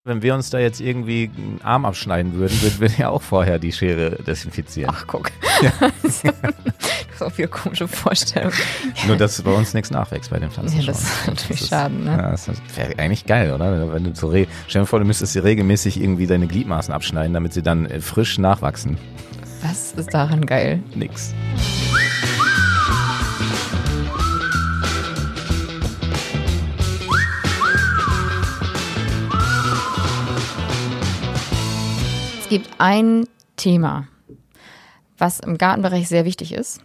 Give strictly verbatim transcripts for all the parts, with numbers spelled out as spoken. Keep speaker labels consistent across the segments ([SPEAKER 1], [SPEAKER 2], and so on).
[SPEAKER 1] Wenn wir uns da jetzt irgendwie einen Arm abschneiden würden, würden wir ja auch vorher die Schere desinfizieren.
[SPEAKER 2] Ach, guck. Ja. Du hast auch viele komische Vorstellungen.
[SPEAKER 1] Nur, dass bei uns nichts nachwächst bei den Pflanzen.
[SPEAKER 2] Ja, das ist natürlich schade, ne?
[SPEAKER 1] Ja, das wäre eigentlich geil, oder? Wenn du so re- Stell dir vor, du müsstest dir regelmäßig irgendwie deine Gliedmaßen abschneiden, damit sie dann frisch nachwachsen.
[SPEAKER 2] Was ist daran geil?
[SPEAKER 1] Nix.
[SPEAKER 2] Es gibt ein Thema, was im Gartenbereich sehr wichtig ist.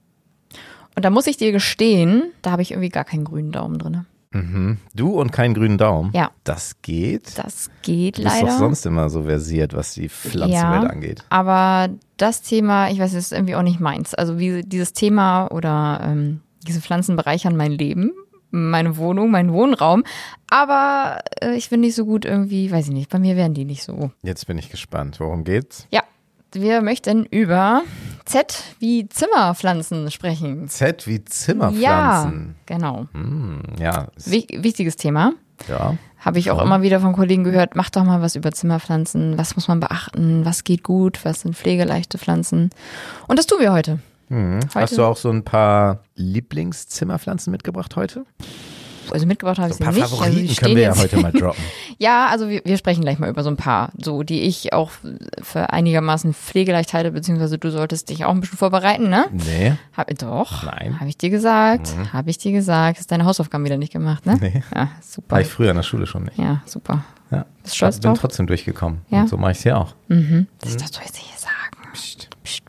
[SPEAKER 2] Und da muss ich dir gestehen, da habe ich irgendwie gar keinen grünen Daumen drin.
[SPEAKER 1] Mhm. Du und keinen grünen Daumen?
[SPEAKER 2] Ja.
[SPEAKER 1] Das geht?
[SPEAKER 2] Das geht
[SPEAKER 1] du bist
[SPEAKER 2] leider.
[SPEAKER 1] doch sonst immer so versiert, was die Pflanzenwelt
[SPEAKER 2] ja,
[SPEAKER 1] angeht.
[SPEAKER 2] Aber das Thema, ich weiß, es ist irgendwie auch nicht meins. Also wie dieses Thema oder ähm, diese Pflanzen bereichern mein Leben, meine Wohnung, meinen Wohnraum. Aber äh, ich bin nicht so gut irgendwie, weiß ich nicht, bei mir wären die nicht so.
[SPEAKER 1] Jetzt bin ich gespannt. Worum geht's?
[SPEAKER 2] Ja, wir möchten über Z wie Zimmerpflanzen sprechen.
[SPEAKER 1] Z wie Zimmerpflanzen?
[SPEAKER 2] Ja, genau.
[SPEAKER 1] Hm, ja.
[SPEAKER 2] Wich- wichtiges Thema.
[SPEAKER 1] Ja.
[SPEAKER 2] Habe ich auch
[SPEAKER 1] Ja.
[SPEAKER 2] immer wieder von Kollegen gehört, mach doch mal was über Zimmerpflanzen. Was muss man beachten? Was geht gut? Was sind pflegeleichte Pflanzen? Und das tun wir heute.
[SPEAKER 1] Hm.
[SPEAKER 2] Heute-
[SPEAKER 1] Hast du auch so ein paar Lieblingszimmerpflanzen mitgebracht heute?
[SPEAKER 2] Also mitgebracht habe ich
[SPEAKER 1] So ein
[SPEAKER 2] sie
[SPEAKER 1] paar
[SPEAKER 2] nicht.
[SPEAKER 1] Favoriten
[SPEAKER 2] also die
[SPEAKER 1] können wir ja
[SPEAKER 2] jetzt-
[SPEAKER 1] heute mal droppen.
[SPEAKER 2] Ja, also wir, wir sprechen gleich mal über so ein paar, so die ich auch für einigermaßen pflegeleicht halte, beziehungsweise du solltest dich auch ein bisschen vorbereiten, ne?
[SPEAKER 1] Nee.
[SPEAKER 2] Hab, doch.
[SPEAKER 1] Nein.
[SPEAKER 2] Habe ich dir gesagt. Mhm. Habe ich dir gesagt. Hast deine Hausaufgaben wieder nicht gemacht, ne?
[SPEAKER 1] Nee.
[SPEAKER 2] Ja, super.
[SPEAKER 1] War ich früher in der Schule schon nicht.
[SPEAKER 2] Ja, super.
[SPEAKER 1] Ja.
[SPEAKER 2] Bist du stolz
[SPEAKER 1] Ich bin
[SPEAKER 2] drauf?
[SPEAKER 1] trotzdem durchgekommen.
[SPEAKER 2] Ja?
[SPEAKER 1] Und so mache ich es hier auch.
[SPEAKER 2] Mhm. Das darfst du jetzt hier sagen. Psst. Psst.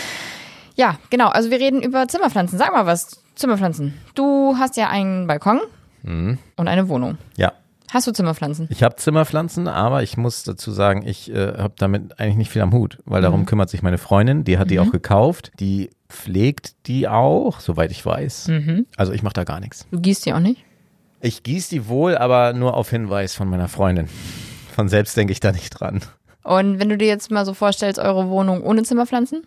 [SPEAKER 2] Ja, genau. Also wir reden über Zimmerpflanzen. Sag mal was. Zimmerpflanzen. Du hast ja einen Balkon
[SPEAKER 1] Mhm.
[SPEAKER 2] und eine Wohnung.
[SPEAKER 1] Ja.
[SPEAKER 2] Hast du Zimmerpflanzen?
[SPEAKER 1] Ich habe Zimmerpflanzen, aber ich muss dazu sagen, ich äh, habe damit eigentlich nicht viel am Hut, weil darum
[SPEAKER 2] Mhm.
[SPEAKER 1] kümmert sich meine Freundin, die hat die
[SPEAKER 2] Mhm.
[SPEAKER 1] auch gekauft, die pflegt die auch, soweit ich weiß.
[SPEAKER 2] Mhm.
[SPEAKER 1] Also ich mache da gar nichts.
[SPEAKER 2] Du gießt die auch nicht?
[SPEAKER 1] Ich gieße die wohl, aber nur auf Hinweis von meiner Freundin. Von selbst denke ich da nicht dran.
[SPEAKER 2] Und wenn du dir jetzt mal so vorstellst, eure Wohnung ohne Zimmerpflanzen?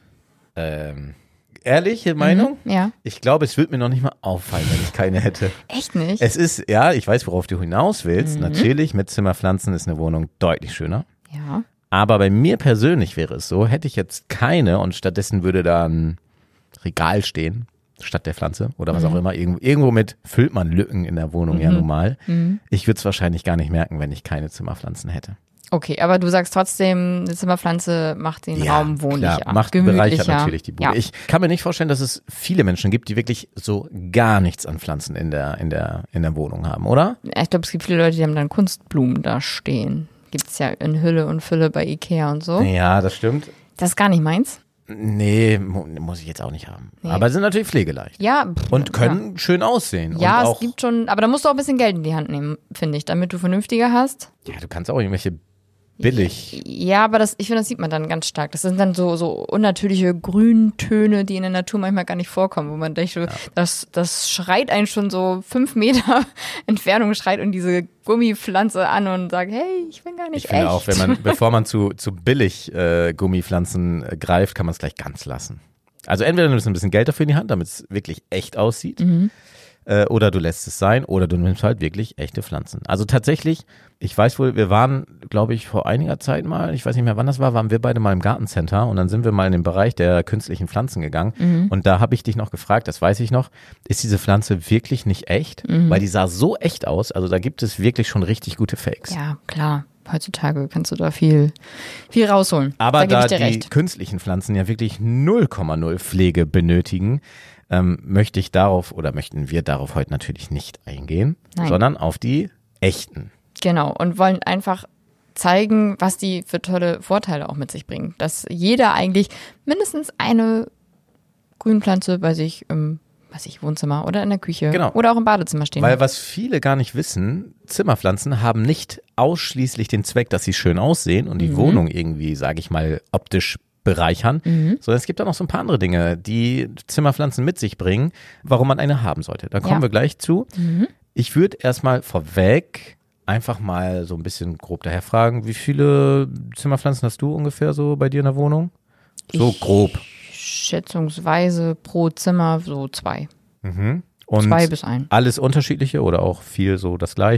[SPEAKER 1] Ähm, ehrliche Meinung?
[SPEAKER 2] Mhm. Ja.
[SPEAKER 1] Ich glaube, es würde mir noch nicht mal auffallen, wenn ich keine hätte.
[SPEAKER 2] Echt nicht?
[SPEAKER 1] Es ist, ja, ich weiß, worauf du hinaus willst.
[SPEAKER 2] Mhm.
[SPEAKER 1] Natürlich, mit Zimmerpflanzen ist eine Wohnung deutlich schöner.
[SPEAKER 2] Ja.
[SPEAKER 1] Aber bei mir persönlich wäre es so, hätte ich jetzt keine und stattdessen würde da ein Regal stehen, statt der Pflanze oder was
[SPEAKER 2] Mhm.
[SPEAKER 1] auch immer. Irgendwo, irgendwo mit füllt man Lücken in der Wohnung ja
[SPEAKER 2] Mhm.
[SPEAKER 1] nun mal.
[SPEAKER 2] Mhm.
[SPEAKER 1] Ich würde es wahrscheinlich gar nicht merken, wenn ich keine Zimmerpflanzen hätte.
[SPEAKER 2] Okay, aber du sagst trotzdem, eine Zimmerpflanze macht den Raum wohnlicher,
[SPEAKER 1] klar, macht
[SPEAKER 2] gemütlicher.
[SPEAKER 1] bereichert natürlich die Bude.
[SPEAKER 2] Ja.
[SPEAKER 1] Ich kann mir nicht vorstellen, dass es viele Menschen gibt, die wirklich so gar nichts an Pflanzen in der, in der, in der Wohnung haben, oder?
[SPEAKER 2] Ich glaube, es gibt viele Leute, die haben dann Kunstblumen da stehen. Gibt es ja in Hülle und Fülle bei Ikea und so.
[SPEAKER 1] Ja, das stimmt.
[SPEAKER 2] Das ist gar nicht meins.
[SPEAKER 1] Nee, mu- muss ich jetzt auch nicht haben.
[SPEAKER 2] Nee.
[SPEAKER 1] Aber sind natürlich pflegeleicht.
[SPEAKER 2] Ja. pff,
[SPEAKER 1] Und können
[SPEAKER 2] Ja,
[SPEAKER 1] schön aussehen.
[SPEAKER 2] ja
[SPEAKER 1] und
[SPEAKER 2] es
[SPEAKER 1] auch,
[SPEAKER 2] gibt schon, aber da musst du auch ein bisschen Geld in die Hand nehmen, finde ich, damit du vernünftiger hast.
[SPEAKER 1] ja, du kannst auch irgendwelche billig.
[SPEAKER 2] Ja, aber das, ich finde, das sieht man dann ganz stark. Das sind dann so, so unnatürliche Grüntöne, die in der Natur manchmal gar nicht vorkommen, wo man denkt, so, das, das schreit einen schon so fünf Meter Entfernung, schreit und diese Gummipflanze an und sagt, hey, ich bin gar nicht
[SPEAKER 1] Ich finde
[SPEAKER 2] echt.
[SPEAKER 1] auch, wenn man, bevor man zu, zu billig äh, Gummipflanzen äh, greift, kann man es gleich ganz lassen. Also entweder nimmst du ein bisschen Geld dafür in die Hand, damit es wirklich echt aussieht,
[SPEAKER 2] Mhm.
[SPEAKER 1] äh, oder du lässt es sein, oder du nimmst halt wirklich echte Pflanzen. Also tatsächlich, ich weiß wohl, wir waren, glaube ich, vor einiger Zeit mal, ich weiß nicht mehr, wann das war, waren wir beide mal im Gartencenter und dann sind wir mal in den Bereich der künstlichen Pflanzen gegangen
[SPEAKER 2] Mhm.
[SPEAKER 1] und da habe ich dich noch gefragt, das weiß ich noch, ist diese Pflanze wirklich nicht echt?
[SPEAKER 2] Mhm.
[SPEAKER 1] Weil die sah so echt aus, also da gibt es wirklich schon richtig gute Fakes.
[SPEAKER 2] Ja, klar. Heutzutage kannst du da viel, viel rausholen.
[SPEAKER 1] Aber
[SPEAKER 2] da, gebe
[SPEAKER 1] da
[SPEAKER 2] ich dir
[SPEAKER 1] die
[SPEAKER 2] recht.
[SPEAKER 1] künstlichen Pflanzen ja wirklich null Komma null Pflege benötigen, ähm, möchte ich darauf oder möchten wir darauf heute natürlich nicht eingehen,
[SPEAKER 2] Nein.
[SPEAKER 1] sondern auf die echten.
[SPEAKER 2] Genau. Und wollen einfach zeigen, was die für tolle Vorteile auch mit sich bringen. Dass jeder eigentlich mindestens eine Grünpflanze bei sich im, weiß ich, Wohnzimmer oder in der Küche
[SPEAKER 1] Genau.
[SPEAKER 2] oder auch im Badezimmer stehen
[SPEAKER 1] Weil
[SPEAKER 2] hat.
[SPEAKER 1] was viele gar nicht wissen, Zimmerpflanzen haben nicht ausschließlich den Zweck, dass sie schön aussehen und die
[SPEAKER 2] Mhm.
[SPEAKER 1] Wohnung irgendwie, sage ich mal, optisch bereichern,
[SPEAKER 2] Mhm.
[SPEAKER 1] sondern es gibt auch noch so ein paar andere Dinge, die Zimmerpflanzen mit sich bringen, warum man eine haben sollte. Da kommen
[SPEAKER 2] Ja.
[SPEAKER 1] wir gleich zu.
[SPEAKER 2] Mhm.
[SPEAKER 1] Ich würde erstmal vorweg einfach mal so ein bisschen grob daher fragen, wie viele Zimmerpflanzen hast du ungefähr so bei dir in der Wohnung? So
[SPEAKER 2] Ich-
[SPEAKER 1] grob.
[SPEAKER 2] Schätzungsweise pro Zimmer so zwei.
[SPEAKER 1] Mhm. Und
[SPEAKER 2] Zwei bis ein.
[SPEAKER 1] alles unterschiedliche oder auch viel so das Gleiche?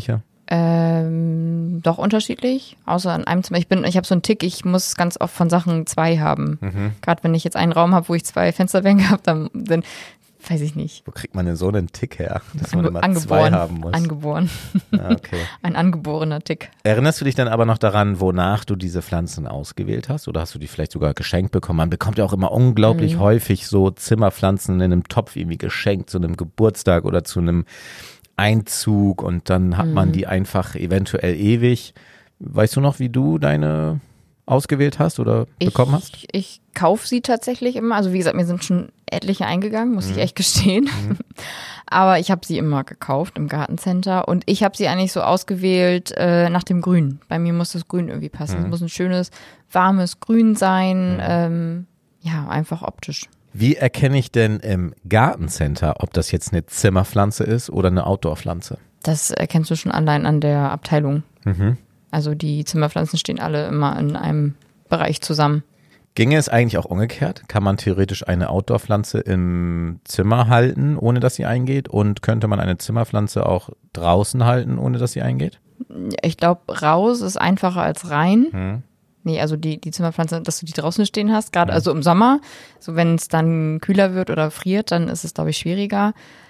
[SPEAKER 2] Ähm, doch unterschiedlich, außer in einem Zimmer. Ich bin, ich habe so einen Tick, ich muss ganz oft von Sachen zwei haben. Mhm. Gerade wenn ich jetzt einen Raum habe, wo ich zwei Fensterbänke habe, dann, dann weiß ich nicht.
[SPEAKER 1] Wo kriegt man denn so einen Tick her, dass man
[SPEAKER 2] Ange-
[SPEAKER 1] immer
[SPEAKER 2] angeboren,
[SPEAKER 1] zwei haben muss?
[SPEAKER 2] Angeboren.
[SPEAKER 1] Ah, okay.
[SPEAKER 2] Ein angeborener Tick.
[SPEAKER 1] Erinnerst du dich dann aber noch daran, wonach du diese Pflanzen ausgewählt hast? Oder hast du die vielleicht sogar geschenkt bekommen? Man bekommt ja auch immer unglaublich mhm. häufig so Zimmerpflanzen in einem Topf irgendwie geschenkt, zu einem Geburtstag oder zu einem Einzug und dann hat man die einfach eventuell ewig. Weißt du noch, wie du deine ausgewählt hast oder
[SPEAKER 2] ich,
[SPEAKER 1] bekommen hast?
[SPEAKER 2] Ich, ich kaufe sie tatsächlich immer. Also wie gesagt, mir sind schon etliche eingegangen, muss mhm. ich echt gestehen. Mhm. Aber ich habe sie immer gekauft im Gartencenter und ich habe sie eigentlich so ausgewählt äh, nach dem Grün. Bei mir muss das Grün irgendwie passen. Es mhm. muss ein schönes, warmes Grün sein. Mhm. Ähm, ja, einfach optisch.
[SPEAKER 1] Wie erkenne ich denn im Gartencenter, ob das jetzt eine Zimmerpflanze ist oder eine Outdoorpflanze?
[SPEAKER 2] Das erkennst du schon allein an der Abteilung. Mhm. Also die Zimmerpflanzen stehen alle immer in einem Bereich zusammen.
[SPEAKER 1] Ginge es eigentlich auch umgekehrt? Kann man theoretisch eine Outdoorpflanze im Zimmer halten, ohne dass sie eingeht? Und könnte man eine Zimmerpflanze auch draußen halten, ohne dass sie eingeht?
[SPEAKER 2] Ich glaube, raus ist einfacher als rein.
[SPEAKER 1] Mhm.
[SPEAKER 2] Nee, also die, die Zimmerpflanze, dass du die draußen stehen hast, gerade also im Sommer, so wenn es dann kühler wird oder friert, dann ist es, glaube ich, schwieriger.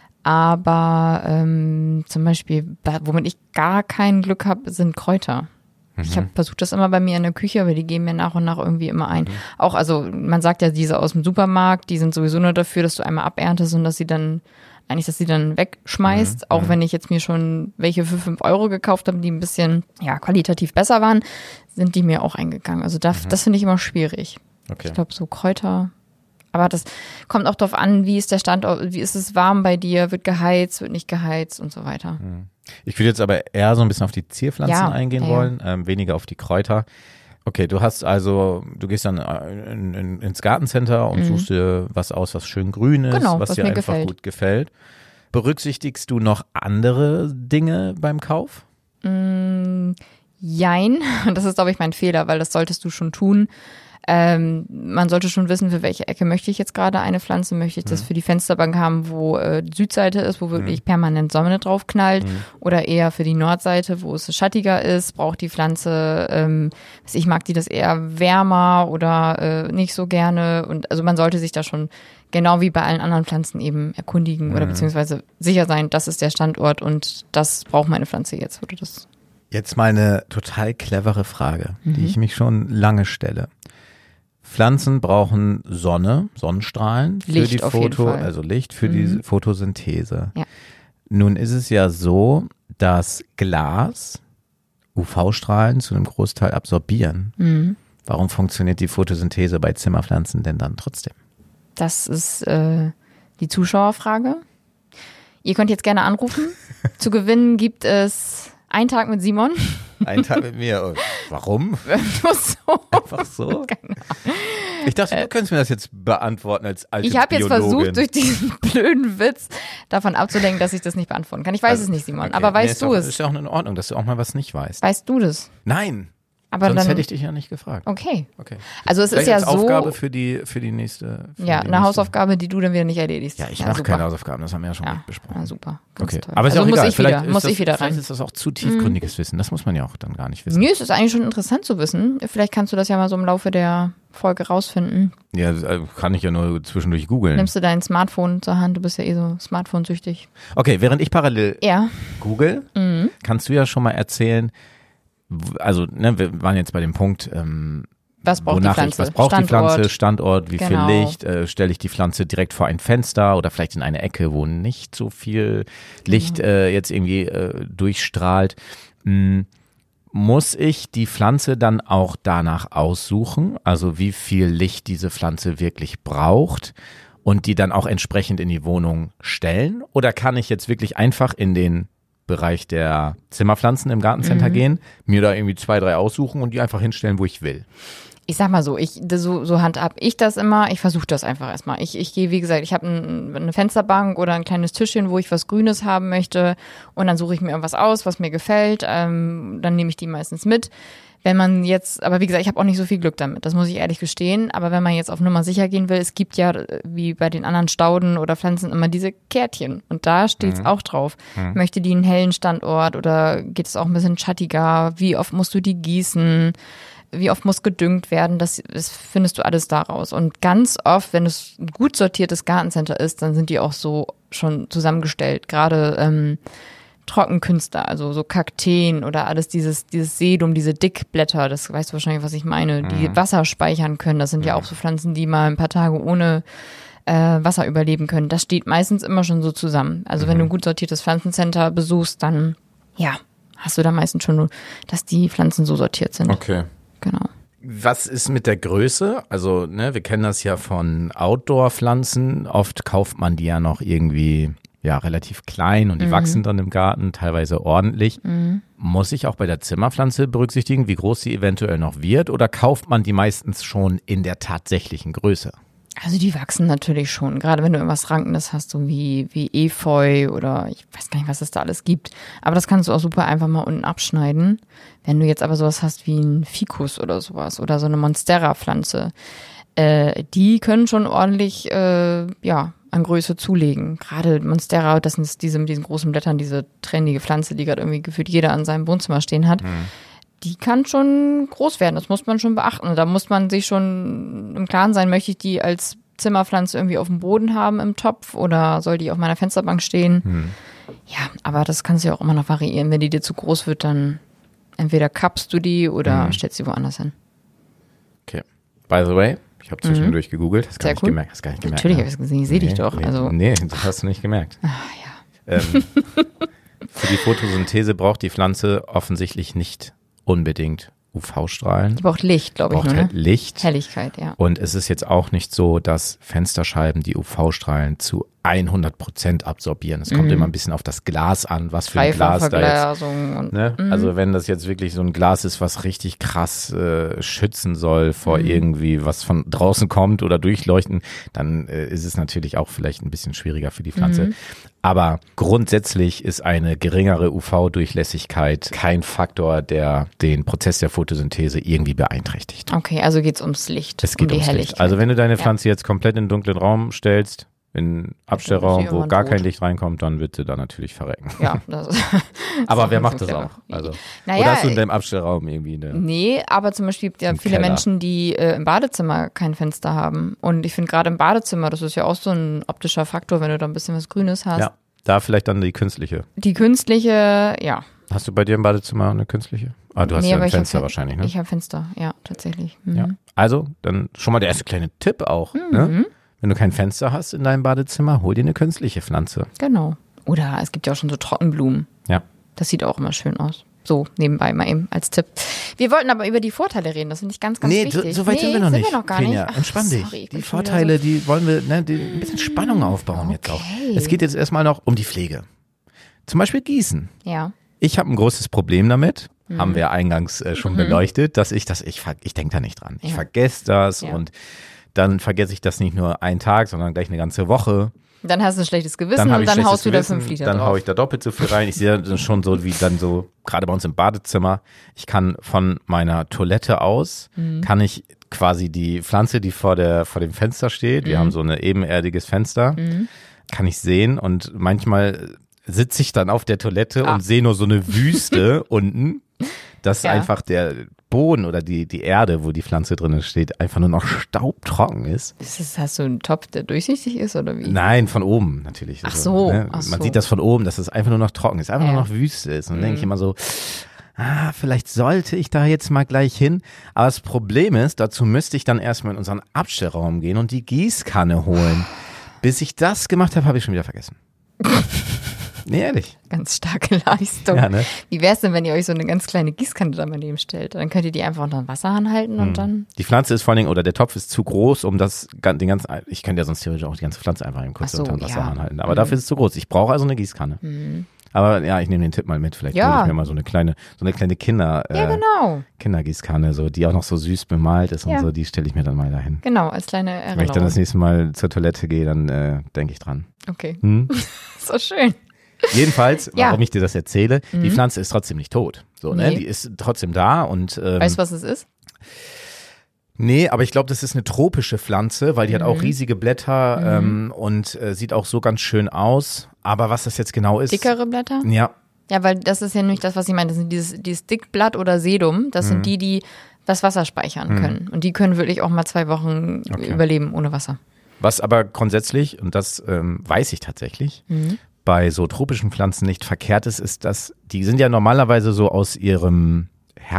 [SPEAKER 2] Aber ähm, zum Beispiel, womit ich gar kein Glück habe, sind Kräuter. Mhm. Ich habe versucht das immer bei mir in der Küche, aber die gehen mir nach und nach irgendwie immer ein. Mhm. Auch, also man sagt ja, diese aus dem Supermarkt, die sind sowieso nur dafür, dass du einmal aberntest und dass sie dann eigentlich, dass sie dann wegschmeißt, mhm. auch wenn ich jetzt mir schon welche für fünf Euro gekauft habe, die ein bisschen, ja, qualitativ besser waren, sind die mir auch eingegangen. Also das, mhm. das finde ich immer schwierig.
[SPEAKER 1] Okay.
[SPEAKER 2] Ich glaube, so Kräuter, aber das kommt auch darauf an, wie ist der Standort, wie ist es warm bei dir, wird geheizt, wird nicht geheizt und so weiter.
[SPEAKER 1] Mhm. Ich würde jetzt aber eher so ein bisschen auf die Zierpflanzen
[SPEAKER 2] ja,
[SPEAKER 1] eingehen
[SPEAKER 2] ja.
[SPEAKER 1] wollen, ähm, weniger auf die Kräuter. Okay, du hast also, du gehst dann in, in, ins Gartencenter und mhm. suchst dir was aus, was schön grün ist,
[SPEAKER 2] genau,
[SPEAKER 1] was,
[SPEAKER 2] was
[SPEAKER 1] dir
[SPEAKER 2] mir
[SPEAKER 1] einfach
[SPEAKER 2] gefällt.
[SPEAKER 1] gut gefällt. Berücksichtigst du noch andere Dinge beim Kauf?
[SPEAKER 2] Mm, jein, das ist, glaube ich, mein Fehler, weil das solltest du schon tun. Ähm, man sollte schon wissen, für welche Ecke möchte ich jetzt gerade eine Pflanze. Möchte ich das mhm. für die Fensterbank haben, wo äh, die Südseite ist, wo wirklich mhm. permanent Sonne drauf knallt, mhm. oder eher für die Nordseite, wo es schattiger ist, braucht die Pflanze, ähm, ich mag die das eher wärmer oder äh, nicht so gerne. Und also man sollte sich da schon genau wie bei allen anderen Pflanzen eben erkundigen mhm. oder beziehungsweise sicher sein, das ist der Standort und das braucht meine Pflanze jetzt. Oder das.
[SPEAKER 1] Jetzt mal eine total clevere Frage,
[SPEAKER 2] Mhm.
[SPEAKER 1] die ich mich schon lange stelle. Pflanzen brauchen Sonne, Sonnenstrahlen für
[SPEAKER 2] Licht
[SPEAKER 1] die
[SPEAKER 2] auf jeden
[SPEAKER 1] Foto,
[SPEAKER 2] Fall.
[SPEAKER 1] also Licht für
[SPEAKER 2] Mhm.
[SPEAKER 1] die Photosynthese.
[SPEAKER 2] Ja.
[SPEAKER 1] Nun ist es ja so, dass Glas U V-Strahlen zu einem Großteil absorbieren.
[SPEAKER 2] Mhm.
[SPEAKER 1] Warum funktioniert die Photosynthese bei Zimmerpflanzen denn dann trotzdem?
[SPEAKER 2] Das ist äh, die Zuschauerfrage. Ihr könnt jetzt gerne anrufen. Zu gewinnen gibt es einen Tag mit Simon.
[SPEAKER 1] Einen Tag mit mir. Und warum?
[SPEAKER 2] Nur so.
[SPEAKER 1] Einfach so?
[SPEAKER 2] Keine
[SPEAKER 1] Ich dachte, du könntest mir das jetzt beantworten als alte
[SPEAKER 2] Ich habe jetzt
[SPEAKER 1] Biologin.
[SPEAKER 2] versucht, durch diesen blöden Witz davon abzulenken, dass ich das nicht beantworten kann. Ich weiß
[SPEAKER 1] Also,
[SPEAKER 2] es nicht, Simon.
[SPEAKER 1] okay.
[SPEAKER 2] Aber weißt
[SPEAKER 1] nee, ist
[SPEAKER 2] du
[SPEAKER 1] auch,
[SPEAKER 2] es?
[SPEAKER 1] Ist ja auch in Ordnung, dass du auch mal was nicht weißt.
[SPEAKER 2] Weißt du das?
[SPEAKER 1] Nein.
[SPEAKER 2] Aber
[SPEAKER 1] Sonst
[SPEAKER 2] dann,
[SPEAKER 1] hätte ich dich ja nicht gefragt.
[SPEAKER 2] Okay.
[SPEAKER 1] Okay.
[SPEAKER 2] Also es
[SPEAKER 1] Vielleicht
[SPEAKER 2] ist ja
[SPEAKER 1] als
[SPEAKER 2] so.
[SPEAKER 1] Aufgabe für die, für die nächste. Für
[SPEAKER 2] Ja,
[SPEAKER 1] die
[SPEAKER 2] eine
[SPEAKER 1] nächste.
[SPEAKER 2] Hausaufgabe, die du dann wieder nicht erledigst.
[SPEAKER 1] Ja, ich
[SPEAKER 2] ja,
[SPEAKER 1] mache
[SPEAKER 2] super.
[SPEAKER 1] keine Hausaufgaben, das haben wir ja schon
[SPEAKER 2] Ja,
[SPEAKER 1] besprochen.
[SPEAKER 2] ja, super. Ganz
[SPEAKER 1] Okay,
[SPEAKER 2] toll.
[SPEAKER 1] aber ist
[SPEAKER 2] also
[SPEAKER 1] ja auch
[SPEAKER 2] muss
[SPEAKER 1] egal.
[SPEAKER 2] ich
[SPEAKER 1] Vielleicht,
[SPEAKER 2] wieder,
[SPEAKER 1] ist
[SPEAKER 2] muss
[SPEAKER 1] das,
[SPEAKER 2] ich wieder
[SPEAKER 1] vielleicht
[SPEAKER 2] rein.
[SPEAKER 1] ist das auch zu tiefgründiges Wissen, das muss man ja auch dann gar nicht wissen.
[SPEAKER 2] Nö, es ist eigentlich schon interessant zu wissen. Vielleicht kannst du das ja mal so im Laufe der Folge rausfinden.
[SPEAKER 1] Ja, kann ich ja nur zwischendurch googeln.
[SPEAKER 2] Nimmst du dein Smartphone zur Hand, du bist ja eh so Smartphone-süchtig.
[SPEAKER 1] Okay, während ich parallel
[SPEAKER 2] Ja.
[SPEAKER 1] google,
[SPEAKER 2] Mhm.
[SPEAKER 1] kannst du ja schon mal erzählen, w- also ne, wir waren jetzt bei dem Punkt, ähm,
[SPEAKER 2] Was braucht
[SPEAKER 1] wonach
[SPEAKER 2] die Pflanze?
[SPEAKER 1] ich, was braucht
[SPEAKER 2] Standort.
[SPEAKER 1] die Pflanze, Standort, wie
[SPEAKER 2] Genau.
[SPEAKER 1] viel Licht, äh, stelle ich die Pflanze direkt vor ein Fenster oder vielleicht in eine Ecke, wo nicht so viel Licht
[SPEAKER 2] Genau.
[SPEAKER 1] äh, jetzt irgendwie äh, durchstrahlt. Hm, muss ich die Pflanze dann auch danach aussuchen, also wie viel Licht diese Pflanze wirklich braucht und die dann auch entsprechend in die Wohnung stellen? Oder kann ich jetzt wirklich einfach in den Bereich der Zimmerpflanzen im Gartencenter
[SPEAKER 2] Mhm.
[SPEAKER 1] gehen, mir da irgendwie zwei, drei aussuchen und die einfach hinstellen, wo ich will?
[SPEAKER 2] ich sag mal so, ich so, so handhab ich das immer. Ich versuche das einfach erstmal. Ich, ich gehe, wie gesagt, ich habe ein, eine Fensterbank oder ein kleines Tischchen, wo ich was Grünes haben möchte und dann suche ich mir irgendwas aus, was mir gefällt. Ähm, dann nehme ich die meistens mit. Wenn man jetzt, aber wie gesagt, ich habe auch nicht so viel Glück damit, das muss ich ehrlich gestehen. Aber wenn man jetzt auf Nummer sicher gehen will, es gibt ja, wie bei den anderen Stauden oder Pflanzen, immer diese Kärtchen. Und da steht's mhm. auch drauf. Mhm. Möchte die einen hellen Standort oder geht es auch ein bisschen schattiger? Wie oft musst du die gießen? Wie oft muss gedüngt werden? Das, das findest du alles daraus. Und ganz oft, wenn es ein gut sortiertes Gartencenter ist, dann sind die auch so schon zusammengestellt. Gerade ähm, Trockenkünstler, also so Kakteen oder alles dieses dieses Sedum, diese Dickblätter, das weißt du wahrscheinlich, was ich meine, mhm. die Wasser speichern können. Das sind ja. ja auch so Pflanzen, die mal ein paar Tage ohne äh, Wasser überleben können. Das steht meistens immer schon so zusammen. Also mhm. wenn du ein gut sortiertes Pflanzencenter besuchst, dann ja, hast du da meistens schon, dass die Pflanzen so sortiert sind.
[SPEAKER 1] Okay.
[SPEAKER 2] Genau.
[SPEAKER 1] Was ist mit der Größe? Also, ne, wir kennen das ja von Outdoor-Pflanzen. Oft kauft man die ja noch irgendwie ja relativ klein und die mhm. wachsen dann im Garten, teilweise ordentlich. Mhm. Muss ich auch bei der Zimmerpflanze berücksichtigen, wie groß sie eventuell noch wird, oder kauft man die meistens schon in der tatsächlichen Größe?
[SPEAKER 2] Also die wachsen natürlich schon, gerade wenn du irgendwas Rankendes hast, so wie, wie Efeu oder ich weiß gar nicht, was es da alles gibt. Aber das kannst du auch super einfach mal unten abschneiden. Wenn du jetzt aber sowas hast wie ein Ficus oder sowas oder so eine Monstera-Pflanze, äh, die können schon ordentlich, äh, ja, an Größe zulegen. Gerade Monstera, das sind diese mit diesen großen Blättern, diese trendige Pflanze, die gerade irgendwie gefühlt jeder an seinem Wohnzimmer stehen hat. Mhm. Die kann schon groß werden, das muss man schon beachten. Da muss man sich schon im Klaren sein, möchte ich die als Zimmerpflanze irgendwie auf dem Boden haben im Topf oder soll die auf meiner Fensterbank stehen? Hm. Ja, aber das kann sich auch immer noch variieren. Wenn die dir zu groß wird, dann entweder kappst du die oder hm. stellst sie woanders hin.
[SPEAKER 1] Okay. By the way, ich habe zwischendurch mhm. gegoogelt, hast gar, nicht
[SPEAKER 2] cool.
[SPEAKER 1] gemerkt, hast gar nicht gemerkt.
[SPEAKER 2] Natürlich habe ich es gesehen, ich sehe
[SPEAKER 1] nee,
[SPEAKER 2] dich doch.
[SPEAKER 1] Nee,
[SPEAKER 2] also.
[SPEAKER 1] nee, das hast du nicht gemerkt.
[SPEAKER 2] Ah, ja.
[SPEAKER 1] Ähm, für die Photosynthese braucht die Pflanze offensichtlich nicht unbedingt U V-Strahlen.
[SPEAKER 2] Die braucht Licht, glaube ich.
[SPEAKER 1] Braucht
[SPEAKER 2] nur,
[SPEAKER 1] halt
[SPEAKER 2] ne?
[SPEAKER 1] Licht.
[SPEAKER 2] Helligkeit, ja.
[SPEAKER 1] Und es ist jetzt auch nicht so, dass Fensterscheiben die U V-Strahlen zu hundert Prozent absorbieren. Es kommt mhm. immer ein bisschen auf das Glas an, was für ein Glas da jetzt. Und, ne? mhm. Also wenn das jetzt wirklich so ein Glas ist, was richtig krass äh, schützen soll vor mhm. irgendwie, was von draußen kommt oder durchleuchten, dann äh, ist es natürlich auch vielleicht ein bisschen schwieriger für die Pflanze. Mhm. Aber grundsätzlich ist eine geringere U V-Durchlässigkeit kein Faktor, der den Prozess der Photosynthese irgendwie beeinträchtigt.
[SPEAKER 2] Okay, also geht es ums Licht,
[SPEAKER 1] es geht
[SPEAKER 2] um die
[SPEAKER 1] ums
[SPEAKER 2] Helligkeit.
[SPEAKER 1] Licht. Also wenn du deine Pflanze ja. jetzt komplett in den dunklen Raum stellst, in einen Abstellraum, wo gar tot. kein Licht reinkommt, dann wird sie da natürlich verrecken.
[SPEAKER 2] Ja, das
[SPEAKER 1] aber wer macht das auch? Also,
[SPEAKER 2] naja,
[SPEAKER 1] oder hast du in deinem Abstellraum irgendwie eine...
[SPEAKER 2] Nee, aber zum Beispiel gibt es ja viele Keller. Menschen, die äh, im Badezimmer kein Fenster haben. Und ich finde gerade im Badezimmer, das ist ja auch so ein optischer Faktor, wenn du da ein bisschen was Grünes hast.
[SPEAKER 1] Ja, da vielleicht dann die künstliche.
[SPEAKER 2] Die künstliche, ja.
[SPEAKER 1] Hast du bei dir im Badezimmer eine künstliche? Ah, du hast nee, ja ein Fenster
[SPEAKER 2] hab,
[SPEAKER 1] wahrscheinlich, ne?
[SPEAKER 2] Ich habe Fenster, ja, tatsächlich. Mhm.
[SPEAKER 1] Ja. Also, dann schon mal der erste kleine Tipp auch, mhm. ne? Wenn du kein Fenster hast in deinem Badezimmer, hol dir eine künstliche Pflanze.
[SPEAKER 2] Genau. Oder es gibt ja auch schon so Trockenblumen.
[SPEAKER 1] Ja.
[SPEAKER 2] Das sieht auch immer schön aus. So, nebenbei mal eben als Tipp. Wir wollten aber über die Vorteile reden, das finde ich ganz, ganz
[SPEAKER 1] nee,
[SPEAKER 2] wichtig.
[SPEAKER 1] Nee, so weit
[SPEAKER 2] nee,
[SPEAKER 1] sind wir noch
[SPEAKER 2] sind
[SPEAKER 1] nicht.
[SPEAKER 2] Wir noch gar
[SPEAKER 1] Finja,
[SPEAKER 2] nicht.
[SPEAKER 1] entspann dich.
[SPEAKER 2] Sorry,
[SPEAKER 1] die Vorteile, so. die wollen wir, ne, die, ein bisschen Spannung aufbauen okay. jetzt auch. Es geht jetzt erstmal noch um die Pflege. Zum Beispiel Gießen.
[SPEAKER 2] Ja.
[SPEAKER 1] Ich habe ein großes Problem damit, mhm. haben wir eingangs äh, schon mhm. beleuchtet, dass ich das, ich, ich denke da nicht dran. Ich ja. vergesse das ja. und dann vergesse ich das nicht nur einen Tag, sondern gleich eine ganze Woche.
[SPEAKER 2] Dann hast du ein schlechtes Gewissen dann und dann haust du da fünf Liter
[SPEAKER 1] Dann
[SPEAKER 2] drauf.
[SPEAKER 1] haue ich da doppelt so viel rein. Ich sehe das schon so wie dann so, gerade bei uns im Badezimmer, ich kann von meiner Toilette aus, mhm. kann ich quasi die Pflanze, die vor der vor dem Fenster steht, wir mhm. haben so ein ebenerdiges Fenster, mhm. kann ich sehen und manchmal sitze ich dann auf der Toilette ah. und sehe nur so eine Wüste unten, dass ja. einfach der Boden oder die, die Erde, wo die Pflanze drin steht, einfach nur noch staubtrocken ist.
[SPEAKER 2] ist das, hast du einen Topf, der durchsichtig ist oder wie?
[SPEAKER 1] Nein, von oben natürlich.
[SPEAKER 2] Ach so.
[SPEAKER 1] Ne?
[SPEAKER 2] Ach so.
[SPEAKER 1] Man sieht das von oben, dass es einfach nur noch trocken ist, einfach ja. nur noch Wüste ist. Und dann mhm. denke ich immer so, ah, vielleicht sollte ich da jetzt mal gleich hin. Aber das Problem ist, dazu müsste ich dann erstmal in unseren Abstellraum gehen und die Gießkanne holen. Bis ich das gemacht habe, habe ich schon wieder vergessen. Nee, ehrlich.
[SPEAKER 2] Ganz starke Leistung.
[SPEAKER 1] Ja, ne?
[SPEAKER 2] Wie wäre es denn, wenn ihr euch so eine ganz kleine Gießkanne da mal neben stellt? Dann könnt ihr die einfach unter den Wasserhahn halten und hm. dann...
[SPEAKER 1] Die Pflanze ist vor allen Dingen, oder der Topf ist zu groß, um das, den ganzen, ich könnte ja sonst theoretisch auch die ganze Pflanze einfach kurz
[SPEAKER 2] so,
[SPEAKER 1] unter den Wasserhahn
[SPEAKER 2] ja.
[SPEAKER 1] halten. Aber
[SPEAKER 2] mhm.
[SPEAKER 1] dafür ist es zu groß. Ich brauche also eine Gießkanne.
[SPEAKER 2] Mhm.
[SPEAKER 1] Aber ja, ich nehme den Tipp mal mit. Vielleicht
[SPEAKER 2] Ja.
[SPEAKER 1] hole ich mir mal so eine kleine, so eine kleine Kinder,
[SPEAKER 2] Ja,
[SPEAKER 1] äh,
[SPEAKER 2] genau.
[SPEAKER 1] Kindergießkanne, so, die auch noch so süß bemalt ist und
[SPEAKER 2] Ja.
[SPEAKER 1] so, die stelle ich mir dann mal dahin.
[SPEAKER 2] Genau, als kleine
[SPEAKER 1] Wenn ich dann
[SPEAKER 2] Erinnerung.
[SPEAKER 1] das nächste Mal zur Toilette gehe, dann äh, denke ich dran.
[SPEAKER 2] Okay,
[SPEAKER 1] Hm?
[SPEAKER 2] so schön.
[SPEAKER 1] Jedenfalls,
[SPEAKER 2] Ja.
[SPEAKER 1] warum ich dir das erzähle, die Pflanze ist trotzdem nicht tot. So, ne?
[SPEAKER 2] Nee.
[SPEAKER 1] Die ist trotzdem da und ähm,
[SPEAKER 2] Weißt du, was es ist?
[SPEAKER 1] nee, aber ich glaube, das ist eine tropische Pflanze, weil die hat auch riesige Blätter ähm, und äh, sieht auch so ganz schön aus. Aber was das jetzt genau ist.
[SPEAKER 2] Dickere Blätter?
[SPEAKER 1] Ja,
[SPEAKER 2] Ja, weil das ist ja nicht das, was ich meine. Das sind dieses, dieses Dickblatt oder Sedum. Das
[SPEAKER 1] Mhm.
[SPEAKER 2] sind die, die das Wasser speichern können. Und die können wirklich auch mal zwei Wochen
[SPEAKER 1] Okay.
[SPEAKER 2] überleben ohne Wasser.
[SPEAKER 1] was aber grundsätzlich, und das ähm, weiß ich tatsächlich, bei so tropischen Pflanzen nicht verkehrt ist, ist, dass die sind ja normalerweise so aus ihrem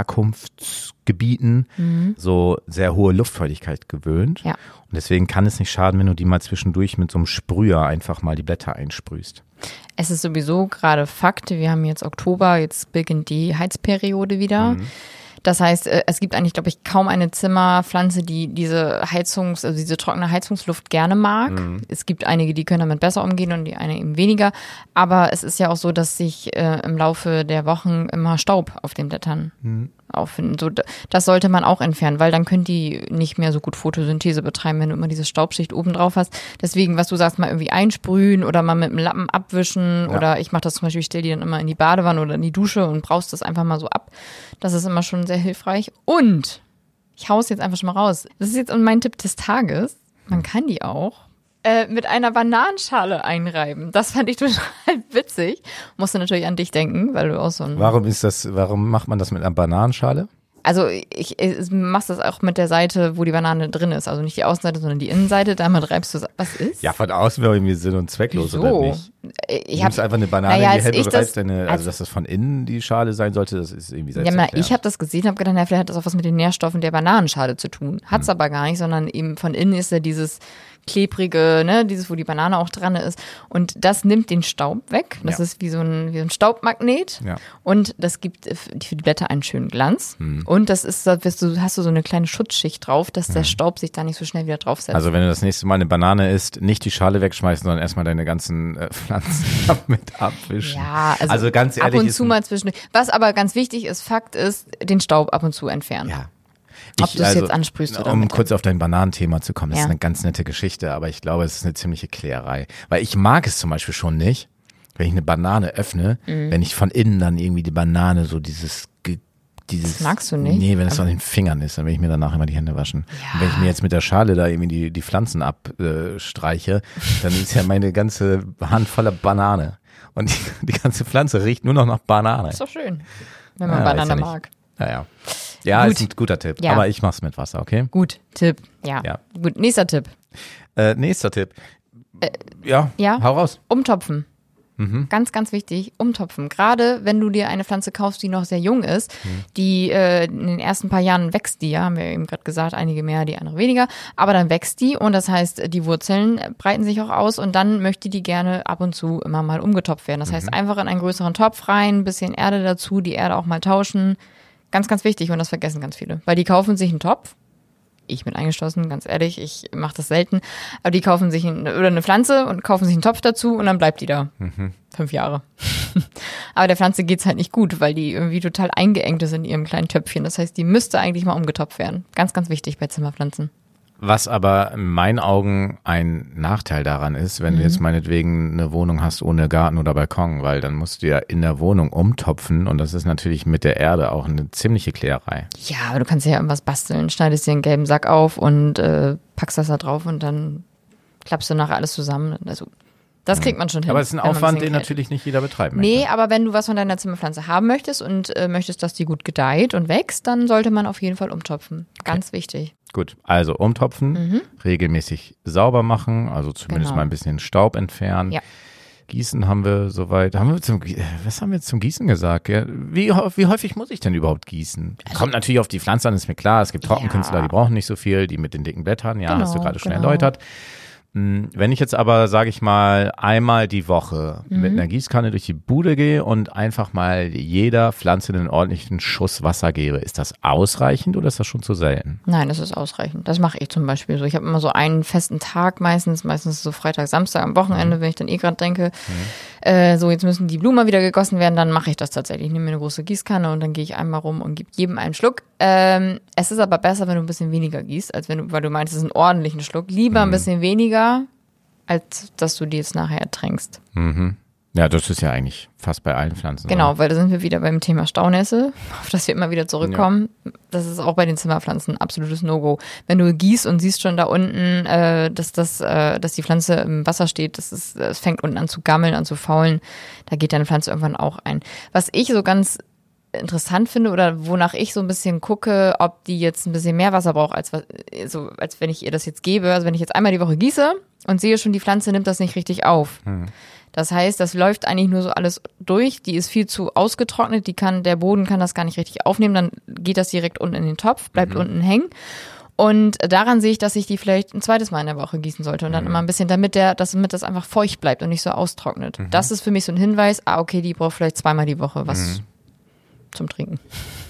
[SPEAKER 1] Herkunftsgebieten so sehr hohe Luftfeuchtigkeit gewöhnt.
[SPEAKER 2] Ja.
[SPEAKER 1] Und deswegen kann es nicht schaden, wenn du die mal zwischendurch mit so einem Sprüher einfach mal die Blätter einsprühst.
[SPEAKER 2] Es ist sowieso gerade Fakt. Wir haben jetzt Oktober, jetzt beginnt die Heizperiode wieder.
[SPEAKER 1] Mhm.
[SPEAKER 2] Das heißt, äh, es gibt eigentlich, glaube ich, kaum eine Zimmerpflanze, die diese Heizungs-, also diese trockene Heizungsluft gerne mag.
[SPEAKER 1] Mhm.
[SPEAKER 2] Es gibt einige, die können damit besser umgehen und die eine eben weniger. Aber es ist ja auch so, dass sich äh, im Laufe der Wochen immer Staub auf den Blättern
[SPEAKER 1] Mhm.
[SPEAKER 2] auffinden. So, d- das sollte man auch entfernen, weil dann können die nicht mehr so gut Photosynthese betreiben, wenn du immer diese Staubschicht oben drauf hast. Deswegen, was du sagst, mal irgendwie einsprühen oder mal mit dem Lappen abwischen
[SPEAKER 1] Ja.
[SPEAKER 2] oder ich mache das zum Beispiel, ich stelle die dann immer in die Badewanne oder in die Dusche und brauchst das einfach mal so ab. Das ist immer schon sehr hilfreich. Und ich hau's jetzt einfach schon mal raus. Das ist jetzt mein Tipp des Tages. Man kann die auch äh, mit einer Bananenschale einreiben. Das fand ich total witzig. Musste natürlich an dich denken, weil du auch so ein
[SPEAKER 1] Warum ist das, warum macht man das mit einer Bananenschale?
[SPEAKER 2] Also ich, ich mach's das auch mit der Seite, wo die Banane drin ist. Also nicht die Außenseite, sondern die Innenseite. Damit reibst du es. Was ist?
[SPEAKER 1] Ja, von außen wäre irgendwie sinn- und zwecklos,
[SPEAKER 2] Wieso?
[SPEAKER 1] oder nicht?
[SPEAKER 2] Ich
[SPEAKER 1] Du
[SPEAKER 2] hab,
[SPEAKER 1] nimmst einfach eine Banane
[SPEAKER 2] naja,
[SPEAKER 1] in die
[SPEAKER 2] als
[SPEAKER 1] Hände
[SPEAKER 2] ich
[SPEAKER 1] und
[SPEAKER 2] das-
[SPEAKER 1] reibst deine, also
[SPEAKER 2] als-
[SPEAKER 1] dass das von innen die Schale sein sollte, das ist irgendwie
[SPEAKER 2] ja,
[SPEAKER 1] selbst
[SPEAKER 2] na, ich habe das gesehen, habe gedacht, na, vielleicht hat das auch was mit den Nährstoffen der Bananenschale zu tun. Hat's aber gar nicht, sondern eben von innen ist ja dieses klebrige, ne, dieses, wo die Banane auch dran ist. Und das nimmt den Staub weg. Das
[SPEAKER 1] Ja.
[SPEAKER 2] ist wie so ein, wie so ein Staubmagnet.
[SPEAKER 1] Ja.
[SPEAKER 2] Und das gibt für die Blätter einen schönen Glanz. Und das ist, da wirst du, hast du so eine kleine Schutzschicht drauf, dass der Staub sich da nicht so schnell wieder draufsetzt.
[SPEAKER 1] Also wenn du das nächste Mal eine Banane isst, nicht die Schale wegschmeißen, sondern erstmal deine ganzen äh, Pflanzen mit abwischen.
[SPEAKER 2] Ja, also,
[SPEAKER 1] also ganz ehrlich
[SPEAKER 2] ab und
[SPEAKER 1] ist
[SPEAKER 2] zu
[SPEAKER 1] ein-
[SPEAKER 2] mal zwischendurch. Was aber ganz wichtig ist, Fakt ist, den Staub ab und zu entfernen.
[SPEAKER 1] Ja.
[SPEAKER 2] Ob du's jetzt ansprühst oder
[SPEAKER 1] Um
[SPEAKER 2] mit
[SPEAKER 1] kurz auf dein Bananenthema zu kommen, das
[SPEAKER 2] Ja.
[SPEAKER 1] ist eine ganz nette Geschichte, aber ich glaube, es ist eine ziemliche Klägerei. Weil ich mag es zum Beispiel schon nicht, wenn ich eine Banane öffne,
[SPEAKER 2] Mhm.
[SPEAKER 1] wenn ich von innen dann irgendwie die Banane so dieses ge- dieses
[SPEAKER 2] Das magst du nicht?
[SPEAKER 1] Nee, wenn es so an den Fingern ist, dann will ich mir danach immer die Hände waschen.
[SPEAKER 2] Ja.
[SPEAKER 1] Und wenn ich mir jetzt mit der Schale da irgendwie die, die Pflanzen abstreiche, dann ist ja meine ganze Hand voller Banane. Und die, die ganze Pflanze riecht nur noch nach Banane.
[SPEAKER 2] Ist doch schön, wenn man
[SPEAKER 1] Ja, weiß
[SPEAKER 2] Banane
[SPEAKER 1] ja nicht.
[SPEAKER 2] mag.
[SPEAKER 1] Naja. Ja,
[SPEAKER 2] Gut.
[SPEAKER 1] ist ein guter Tipp.
[SPEAKER 2] Ja.
[SPEAKER 1] Aber ich mach's mit Wasser, okay?
[SPEAKER 2] Gut, Tipp. Ja.
[SPEAKER 1] Ja.
[SPEAKER 2] Gut, nächster Tipp.
[SPEAKER 1] Äh, nächster Tipp. ja,
[SPEAKER 2] ja?
[SPEAKER 1] hau raus.
[SPEAKER 2] Umtopfen.
[SPEAKER 1] Mhm.
[SPEAKER 2] Ganz, ganz wichtig, umtopfen. Gerade wenn du dir eine Pflanze kaufst, die noch sehr jung ist,
[SPEAKER 1] Mhm.
[SPEAKER 2] die äh, in den ersten paar Jahren wächst die, ja, haben wir eben gerade gesagt, einige mehr, die andere weniger, aber dann wächst die und das heißt, die Wurzeln breiten sich auch aus und dann möchte die gerne ab und zu immer mal umgetopft werden. Das heißt, einfach in einen größeren Topf rein, ein bisschen Erde dazu, die Erde auch mal tauschen. Ganz, ganz wichtig und das vergessen ganz viele, weil die kaufen sich einen Topf, ich mit eingeschlossen, ganz ehrlich, ich mache das selten, aber die kaufen sich ein, oder eine Pflanze und kaufen sich einen Topf dazu und dann bleibt die da. Fünf Jahre. Aber der Pflanze geht's halt nicht gut, weil die irgendwie total eingeengt ist in ihrem kleinen Töpfchen. Das heißt, die müsste eigentlich mal umgetopft werden. Ganz, ganz wichtig bei Zimmerpflanzen.
[SPEAKER 1] Was aber in meinen Augen ein Nachteil daran ist, wenn
[SPEAKER 2] Mhm.
[SPEAKER 1] du jetzt meinetwegen eine Wohnung hast ohne Garten oder Balkon, weil dann musst du ja in der Wohnung umtopfen und das ist natürlich mit der Erde auch eine ziemliche Klägerei.
[SPEAKER 2] Ja, aber du kannst ja irgendwas basteln, schneidest dir einen gelben Sack auf und äh, packst das da drauf und dann klappst du nachher alles zusammen. Also, das kriegt man schon hin.
[SPEAKER 1] Aber es ist ein
[SPEAKER 2] wenn man
[SPEAKER 1] Aufwand,
[SPEAKER 2] bisschen
[SPEAKER 1] den
[SPEAKER 2] Geld-
[SPEAKER 1] natürlich nicht jeder betreiben
[SPEAKER 2] Nee,
[SPEAKER 1] möchte.
[SPEAKER 2] aber wenn du was von deiner Zimmerpflanze haben möchtest und äh, möchtest, dass die gut gedeiht und wächst, dann sollte man auf jeden Fall umtopfen. Ganz wichtig.
[SPEAKER 1] Gut, also umtopfen, regelmäßig sauber machen, also zumindest
[SPEAKER 2] Genau.
[SPEAKER 1] mal ein bisschen Staub entfernen.
[SPEAKER 2] Ja.
[SPEAKER 1] Gießen haben wir soweit. Haben wir zum, Gie- was haben wir jetzt zum Gießen gesagt? Ja, wie, hau- wie häufig muss ich denn überhaupt gießen? Kommt natürlich auf die Pflanze an, ist mir klar. Es gibt Trockenkünstler,
[SPEAKER 2] Ja.
[SPEAKER 1] die brauchen nicht so viel, die mit den dicken Blättern, ja,
[SPEAKER 2] Genau,
[SPEAKER 1] hast du gerade schon
[SPEAKER 2] genau.
[SPEAKER 1] erläutert. Wenn ich jetzt aber, sage ich mal, einmal die Woche mhm. mit einer Gießkanne durch die Bude gehe und einfach mal jeder Pflanze einen ordentlichen Schuss Wasser gebe, ist das ausreichend oder ist das schon zu selten?
[SPEAKER 2] Nein, das ist ausreichend. Das mache ich zum Beispiel so. Ich habe immer so einen festen Tag meistens, meistens so Freitag, Samstag am Wochenende, mhm. wenn ich dann eh gerade denke, mhm. äh, so jetzt müssen die Blumen mal wieder gegossen werden, dann mache ich das tatsächlich. Ich nehme mir eine große Gießkanne und dann gehe ich einmal rum und gebe jedem einen Schluck. Ähm, es ist aber besser, wenn du ein bisschen weniger gießt, als wenn du, weil du meinst, es ist ein ordentlichen Schluck. Lieber mhm. ein bisschen weniger, als dass du die jetzt nachher ertrinkst.
[SPEAKER 1] Mhm. Ja, das ist ja eigentlich fast bei allen Pflanzen.
[SPEAKER 2] Genau,
[SPEAKER 1] oder?
[SPEAKER 2] Weil da sind wir wieder beim Thema Staunässe, auf das wir immer wieder zurückkommen. Ja. Das ist auch bei den Zimmerpflanzen ein absolutes No-Go. Wenn du gießt und siehst schon da unten, äh, dass, das, äh, dass die Pflanze im Wasser steht, das ist, es fängt unten an zu gammeln, an zu faulen, da geht deine Pflanze irgendwann auch ein. Was ich so ganz interessant finde oder wonach ich so ein bisschen gucke, ob die jetzt ein bisschen mehr Wasser braucht, als, so, als wenn ich ihr das jetzt gebe. Also wenn ich jetzt einmal die Woche gieße und sehe schon, die Pflanze nimmt das nicht richtig auf. Hm. Das heißt, das läuft eigentlich nur so alles durch. Die ist viel zu ausgetrocknet. Die kann, der Boden kann das gar nicht richtig aufnehmen. Dann geht das direkt unten in den Topf, bleibt mhm. unten hängen. Und daran sehe ich, dass ich die vielleicht ein zweites Mal in der Woche gießen sollte und dann mhm. immer ein bisschen, damit der, das, damit das einfach feucht bleibt und nicht so austrocknet. Mhm. Das ist für mich so ein Hinweis. Ah, okay, die braucht vielleicht zweimal die Woche was mhm. zum Trinken.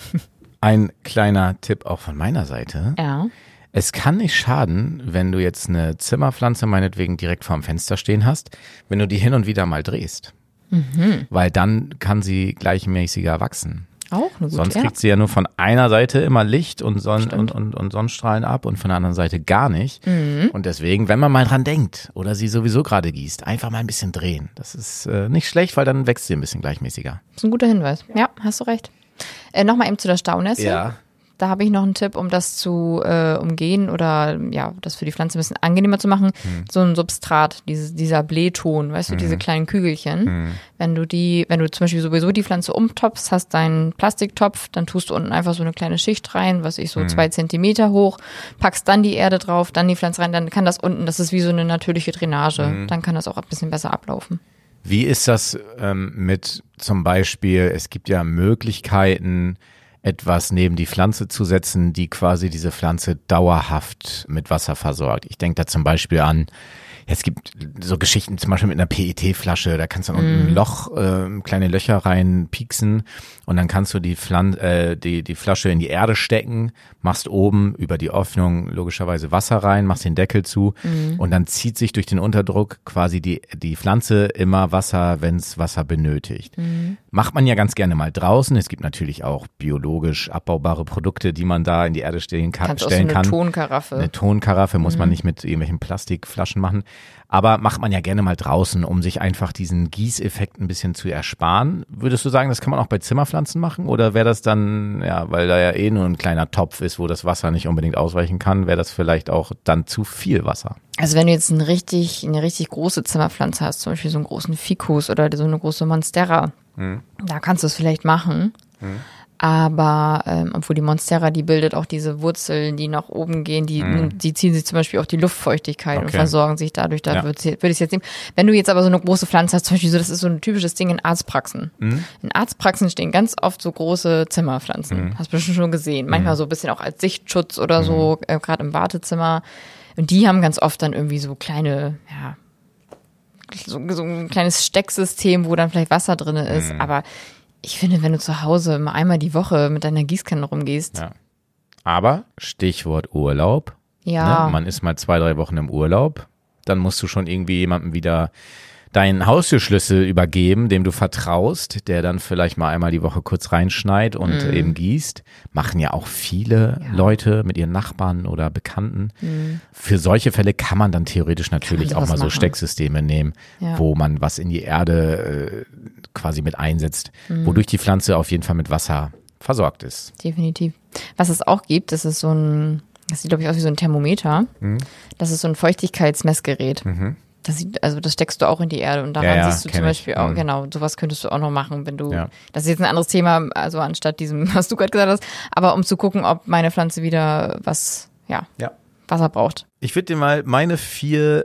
[SPEAKER 1] Ein kleiner Tipp auch von meiner Seite.
[SPEAKER 2] Ja.
[SPEAKER 1] Es kann nicht schaden, wenn du jetzt eine Zimmerpflanze meinetwegen direkt vorm Fenster stehen hast, wenn du die hin und wieder mal drehst. Mhm. Weil dann kann sie gleichmäßiger wachsen.
[SPEAKER 2] Auch eine gute,
[SPEAKER 1] Sonst
[SPEAKER 2] ja.
[SPEAKER 1] kriegt sie ja nur von einer Seite immer Licht und, Sonn- und, und, und Sonnenstrahlen ab und von der anderen Seite gar nicht. Mhm. Und deswegen, wenn man mal dran denkt oder sie sowieso gerade gießt, einfach mal ein bisschen drehen. Das ist äh, nicht schlecht, weil dann wächst sie ein bisschen gleichmäßiger.
[SPEAKER 2] Das ist ein guter Hinweis. Ja, hast du recht. Äh, Nochmal eben zu der Staunässe.
[SPEAKER 1] Ja.
[SPEAKER 2] Da habe ich noch einen Tipp, um das zu äh, umgehen oder ja, das für die Pflanze ein bisschen angenehmer zu machen. Hm. So ein Substrat, diese, dieser Blähton, weißt du, hm. diese kleinen Kügelchen. Hm. Wenn du die, wenn du zum Beispiel sowieso die Pflanze umtopfst, hast deinen Plastiktopf, dann tust du unten einfach so eine kleine Schicht rein, was ich so hm. zwei Zentimeter hoch, packst dann die Erde drauf, dann die Pflanze rein, dann kann das unten, das ist wie so eine natürliche Drainage, hm. dann kann das auch ein bisschen besser ablaufen.
[SPEAKER 1] Wie ist das ähm, mit zum Beispiel, es gibt ja Möglichkeiten, etwas neben die Pflanze zu setzen, die quasi diese Pflanze dauerhaft mit Wasser versorgt. Ich denke da zum Beispiel an, es gibt so Geschichten zum Beispiel mit einer P E T-Flasche, da kannst du dann unten mm. ein Loch, äh, kleine Löcher rein pieksen und dann kannst du die, Pflan- äh, die, die Flasche in die Erde stecken, machst oben über die Öffnung logischerweise Wasser rein, machst den Deckel zu mm. und dann zieht sich durch den Unterdruck quasi die, die Pflanze immer Wasser, wenn es Wasser benötigt. Mm. Macht man ja ganz gerne mal draußen. Es gibt natürlich auch biologisch abbaubare Produkte, die man da in die Erde stellen kann.
[SPEAKER 2] Kannst
[SPEAKER 1] stellen
[SPEAKER 2] auch so eine
[SPEAKER 1] kann.
[SPEAKER 2] Tonkaraffe.
[SPEAKER 1] Eine Tonkaraffe muss
[SPEAKER 2] mm.
[SPEAKER 1] man nicht mit irgendwelchen Plastikflaschen machen. Aber macht man ja gerne mal draußen, um sich einfach diesen Gießeffekt ein bisschen zu ersparen. Würdest du sagen, das kann man auch bei Zimmerpflanzen machen? Oder wäre das dann, ja, weil da ja eh nur ein kleiner Topf ist, wo das Wasser nicht unbedingt ausweichen kann, wäre das vielleicht auch dann zu viel Wasser?
[SPEAKER 2] Also wenn du jetzt ein richtig, eine richtig große Zimmerpflanze hast, zum Beispiel so einen großen Ficus oder so eine große Monstera, hm. da kannst du es vielleicht machen. Hm. Aber ähm, obwohl die Monstera, die bildet auch diese Wurzeln, die nach oben gehen, die, mm. die ziehen sich zum Beispiel auch die Luftfeuchtigkeit okay. und versorgen sich dadurch. Da ja. würde ich es jetzt nehmen. Wenn du jetzt aber so eine große Pflanze hast, zum Beispiel so, das ist so ein typisches Ding in Arztpraxen. Mm. In Arztpraxen stehen ganz oft so große Zimmerpflanzen. Mm. Hast du bestimmt schon gesehen. Manchmal mm. so ein bisschen auch als Sichtschutz oder mm. so, äh, gerade im Wartezimmer. Und die haben ganz oft dann irgendwie so kleine, ja, so, so ein kleines Stecksystem, wo dann vielleicht Wasser drin ist. Mm. Aber ich finde, wenn du zu Hause mal einmal die Woche mit deiner Gießkanne rumgehst.
[SPEAKER 1] Ja. Aber Stichwort Urlaub.
[SPEAKER 2] Ja.
[SPEAKER 1] Ne? Man ist mal zwei, drei Wochen im Urlaub. Dann musst du schon irgendwie jemandem wieder deinen Haustürschlüssel übergeben, dem du vertraust, der dann vielleicht mal einmal die Woche kurz reinschneit und mm. eben gießt. Machen ja auch viele ja. Leute mit ihren Nachbarn oder Bekannten. Mm. Für solche Fälle kann man dann theoretisch natürlich auch mal machen. So Stecksysteme nehmen, ja. wo man was in die Erde äh, quasi mit einsetzt, mm. wodurch die Pflanze auf jeden Fall mit Wasser versorgt ist.
[SPEAKER 2] Definitiv. Was es auch gibt, das ist so ein, das sieht glaube ich aus wie so ein Thermometer. Mm. Das ist so ein Feuchtigkeitsmessgerät. Mhm. Das sieht, also das steckst du auch in die Erde und daran ja, ja, siehst du zum Beispiel ich. auch, mhm. genau, sowas könntest du auch noch machen, wenn du, ja. das ist jetzt ein anderes Thema, also anstatt diesem, was du gerade gesagt hast, aber um zu gucken, ob meine Pflanze wieder was, ja,
[SPEAKER 1] ja.
[SPEAKER 2] Wasser braucht.
[SPEAKER 1] Ich würde dir mal meine vier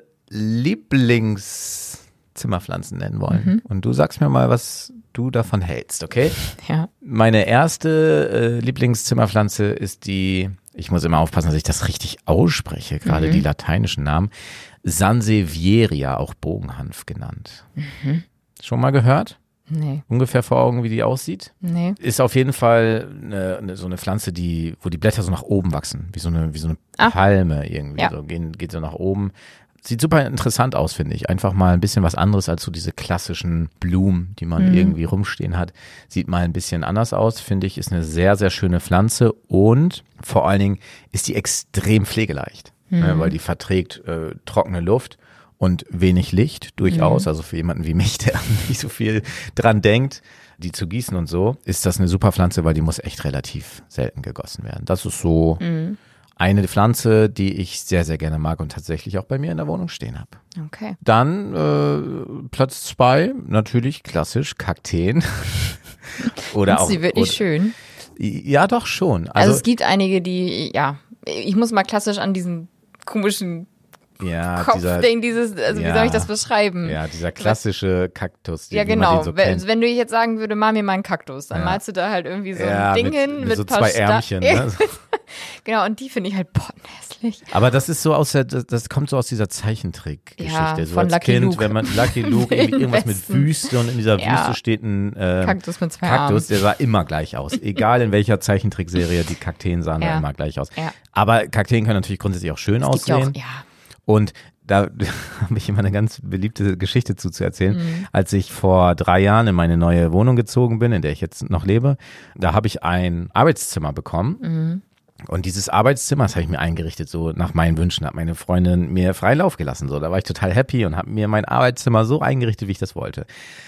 [SPEAKER 1] Lieblingszimmerpflanzen nennen wollen mhm. und du sagst mir mal, was du davon hältst, okay?
[SPEAKER 2] Ja.
[SPEAKER 1] Meine erste äh, Lieblingszimmerpflanze ist die ich muss immer aufpassen, dass ich das richtig ausspreche, gerade
[SPEAKER 2] Mhm.
[SPEAKER 1] die lateinischen Namen. Sansevieria, auch Bogenhanf genannt.
[SPEAKER 2] Mhm.
[SPEAKER 1] Schon mal gehört?
[SPEAKER 2] Nee,
[SPEAKER 1] Ungefähr vor Augen, wie die aussieht?
[SPEAKER 2] nee.
[SPEAKER 1] Ist auf jeden Fall eine, eine, so eine Pflanze, die, wo die Blätter so nach oben wachsen, wie so eine, wie so eine
[SPEAKER 2] Ah.
[SPEAKER 1] Palme irgendwie,
[SPEAKER 2] Ja.
[SPEAKER 1] so gehen, geht so nach oben. Sieht super interessant aus, finde ich. Einfach mal ein bisschen was anderes als so diese klassischen Blumen, die man
[SPEAKER 2] Mhm.
[SPEAKER 1] irgendwie rumstehen hat. Sieht mal ein bisschen anders aus, finde ich. Ist eine sehr, sehr schöne Pflanze und vor allen Dingen ist die extrem pflegeleicht, ne, weil die verträgt äh, trockene Luft und wenig Licht durchaus. Also für jemanden wie mich, der nicht so viel dran denkt, die zu gießen und so, ist das eine super Pflanze, weil die muss echt relativ selten gegossen werden. Das ist so
[SPEAKER 2] Mhm.
[SPEAKER 1] eine Pflanze, die ich sehr, sehr gerne mag und tatsächlich auch bei mir in der Wohnung stehen habe.
[SPEAKER 2] Okay.
[SPEAKER 1] Dann äh, Platz zwei, natürlich klassisch Kakteen. Oder
[SPEAKER 2] Findest
[SPEAKER 1] auch.
[SPEAKER 2] du die wirklich
[SPEAKER 1] oder,
[SPEAKER 2] schön?
[SPEAKER 1] Ja, doch schon.
[SPEAKER 2] Also,
[SPEAKER 1] Also,
[SPEAKER 2] es gibt einige, die, ja, ich muss mal klassisch an diesen komischen
[SPEAKER 1] ja,
[SPEAKER 2] Kopf
[SPEAKER 1] dieser,
[SPEAKER 2] denken, dieses, also wie
[SPEAKER 1] ja.
[SPEAKER 2] soll ich das beschreiben?
[SPEAKER 1] ja, dieser klassische Kaktus, den,
[SPEAKER 2] Ja,
[SPEAKER 1] wie man
[SPEAKER 2] genau.
[SPEAKER 1] den so
[SPEAKER 2] wenn,
[SPEAKER 1] kennt.
[SPEAKER 2] wenn du jetzt sagen würde, mal mir mal einen Kaktus, dann
[SPEAKER 1] Ja.
[SPEAKER 2] malst du da halt irgendwie so
[SPEAKER 1] Ja,
[SPEAKER 2] ein Ding
[SPEAKER 1] mit,
[SPEAKER 2] hin
[SPEAKER 1] mit
[SPEAKER 2] mit
[SPEAKER 1] so
[SPEAKER 2] paar
[SPEAKER 1] zwei
[SPEAKER 2] Sta-
[SPEAKER 1] Ärmchen. Ne?
[SPEAKER 2] Genau, und die finde ich halt hässlich.
[SPEAKER 1] Aber das ist so aus der, das, das kommt so aus dieser Zeichentrick-Geschichte.
[SPEAKER 2] Ja,
[SPEAKER 1] so
[SPEAKER 2] von
[SPEAKER 1] als
[SPEAKER 2] Lucky
[SPEAKER 1] Kind,
[SPEAKER 2] Luke.
[SPEAKER 1] wenn man Lucky Luke, irgendwie
[SPEAKER 2] Wilden
[SPEAKER 1] irgendwas mit
[SPEAKER 2] Westen.
[SPEAKER 1] Wüste und in dieser
[SPEAKER 2] Ja.
[SPEAKER 1] Wüste steht ein ähm,
[SPEAKER 2] Kaktus mit zwei
[SPEAKER 1] Kaktus,
[SPEAKER 2] Armen.
[SPEAKER 1] der sah immer gleich aus. Egal in welcher Zeichentrickserie, die Kakteen sahen da
[SPEAKER 2] Ja.
[SPEAKER 1] immer gleich aus.
[SPEAKER 2] Ja.
[SPEAKER 1] Aber Kakteen können natürlich grundsätzlich auch schön
[SPEAKER 2] Es gibt ja
[SPEAKER 1] aussehen.
[SPEAKER 2] auch, ja.
[SPEAKER 1] Und da habe ich immer eine ganz beliebte Geschichte zu, zu erzählen.
[SPEAKER 2] Mhm.
[SPEAKER 1] Als ich vor drei Jahren in meine neue Wohnung gezogen bin, in der ich jetzt noch lebe, da habe ich ein Arbeitszimmer bekommen.
[SPEAKER 2] Mhm.
[SPEAKER 1] Und dieses Arbeitszimmer, das habe ich mir eingerichtet, so nach meinen Wünschen, hat meine Freundin mir freien Lauf gelassen. So, da war ich total happy und habe mir mein Arbeitszimmer so eingerichtet, wie ich das wollte.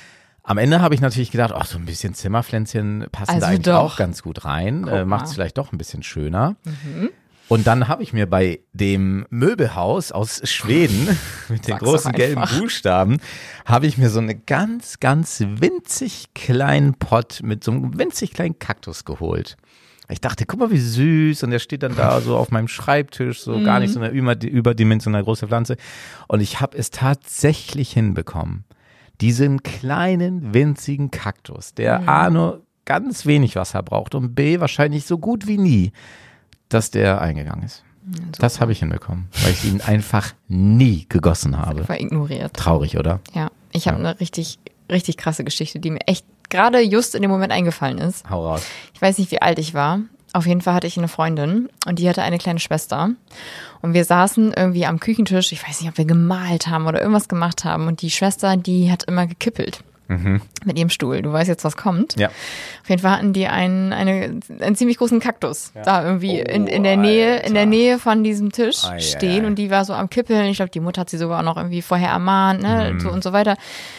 [SPEAKER 1] Am Ende habe ich natürlich gedacht, ach, so ein bisschen Zimmerpflänzchen passen
[SPEAKER 2] Also
[SPEAKER 1] da eigentlich
[SPEAKER 2] doch.
[SPEAKER 1] auch ganz gut rein.
[SPEAKER 2] Guck
[SPEAKER 1] Äh, Macht es
[SPEAKER 2] mal.
[SPEAKER 1] vielleicht doch ein bisschen schöner.
[SPEAKER 2] Mhm.
[SPEAKER 1] Und dann habe ich mir bei dem Möbelhaus aus Schweden mit den
[SPEAKER 2] Sag's
[SPEAKER 1] großen
[SPEAKER 2] doch
[SPEAKER 1] gelben
[SPEAKER 2] einfach.
[SPEAKER 1] Buchstaben, habe ich mir so eine ganz, ganz winzig kleinen Pott mit so einem winzig kleinen Kaktus geholt. Ich dachte, guck mal, wie süß. Und der steht dann da so auf meinem Schreibtisch, so gar nicht so eine über- überdimensional große Pflanze. Und ich habe es tatsächlich hinbekommen, diesen kleinen, winzigen Kaktus, der A, nur ganz wenig Wasser braucht und B, wahrscheinlich so gut wie nie, dass der eingegangen ist. Das habe ich hinbekommen, weil ich ihn einfach nie gegossen habe.
[SPEAKER 2] War ignoriert.
[SPEAKER 1] Traurig, oder?
[SPEAKER 2] Ja, ich habe eine richtig, richtig krasse Geschichte, die mir echt gerade just in dem Moment eingefallen ist.
[SPEAKER 1] Hau raus.
[SPEAKER 2] Ich weiß nicht, wie alt ich war. Auf jeden Fall hatte ich eine Freundin und die hatte eine kleine Schwester. Und wir saßen irgendwie am Küchentisch, ich weiß nicht, ob wir gemalt haben oder irgendwas gemacht haben. Und die Schwester, die hat immer gekippelt mit ihrem Stuhl. Du weißt jetzt, was kommt.
[SPEAKER 1] Ja.
[SPEAKER 2] Auf jeden Fall hatten die einen, eine, einen ziemlich großen Kaktus da irgendwie
[SPEAKER 1] Oh,
[SPEAKER 2] in, in der Nähe, in der
[SPEAKER 1] Alter.
[SPEAKER 2] Nähe von diesem Tisch
[SPEAKER 1] Ei, ei,
[SPEAKER 2] stehen
[SPEAKER 1] ei.
[SPEAKER 2] und die war so am Kippeln. Ich glaube, die Mutter hat sie sogar auch noch irgendwie vorher ermahnt, ne,
[SPEAKER 1] Mhm.
[SPEAKER 2] so und so weiter.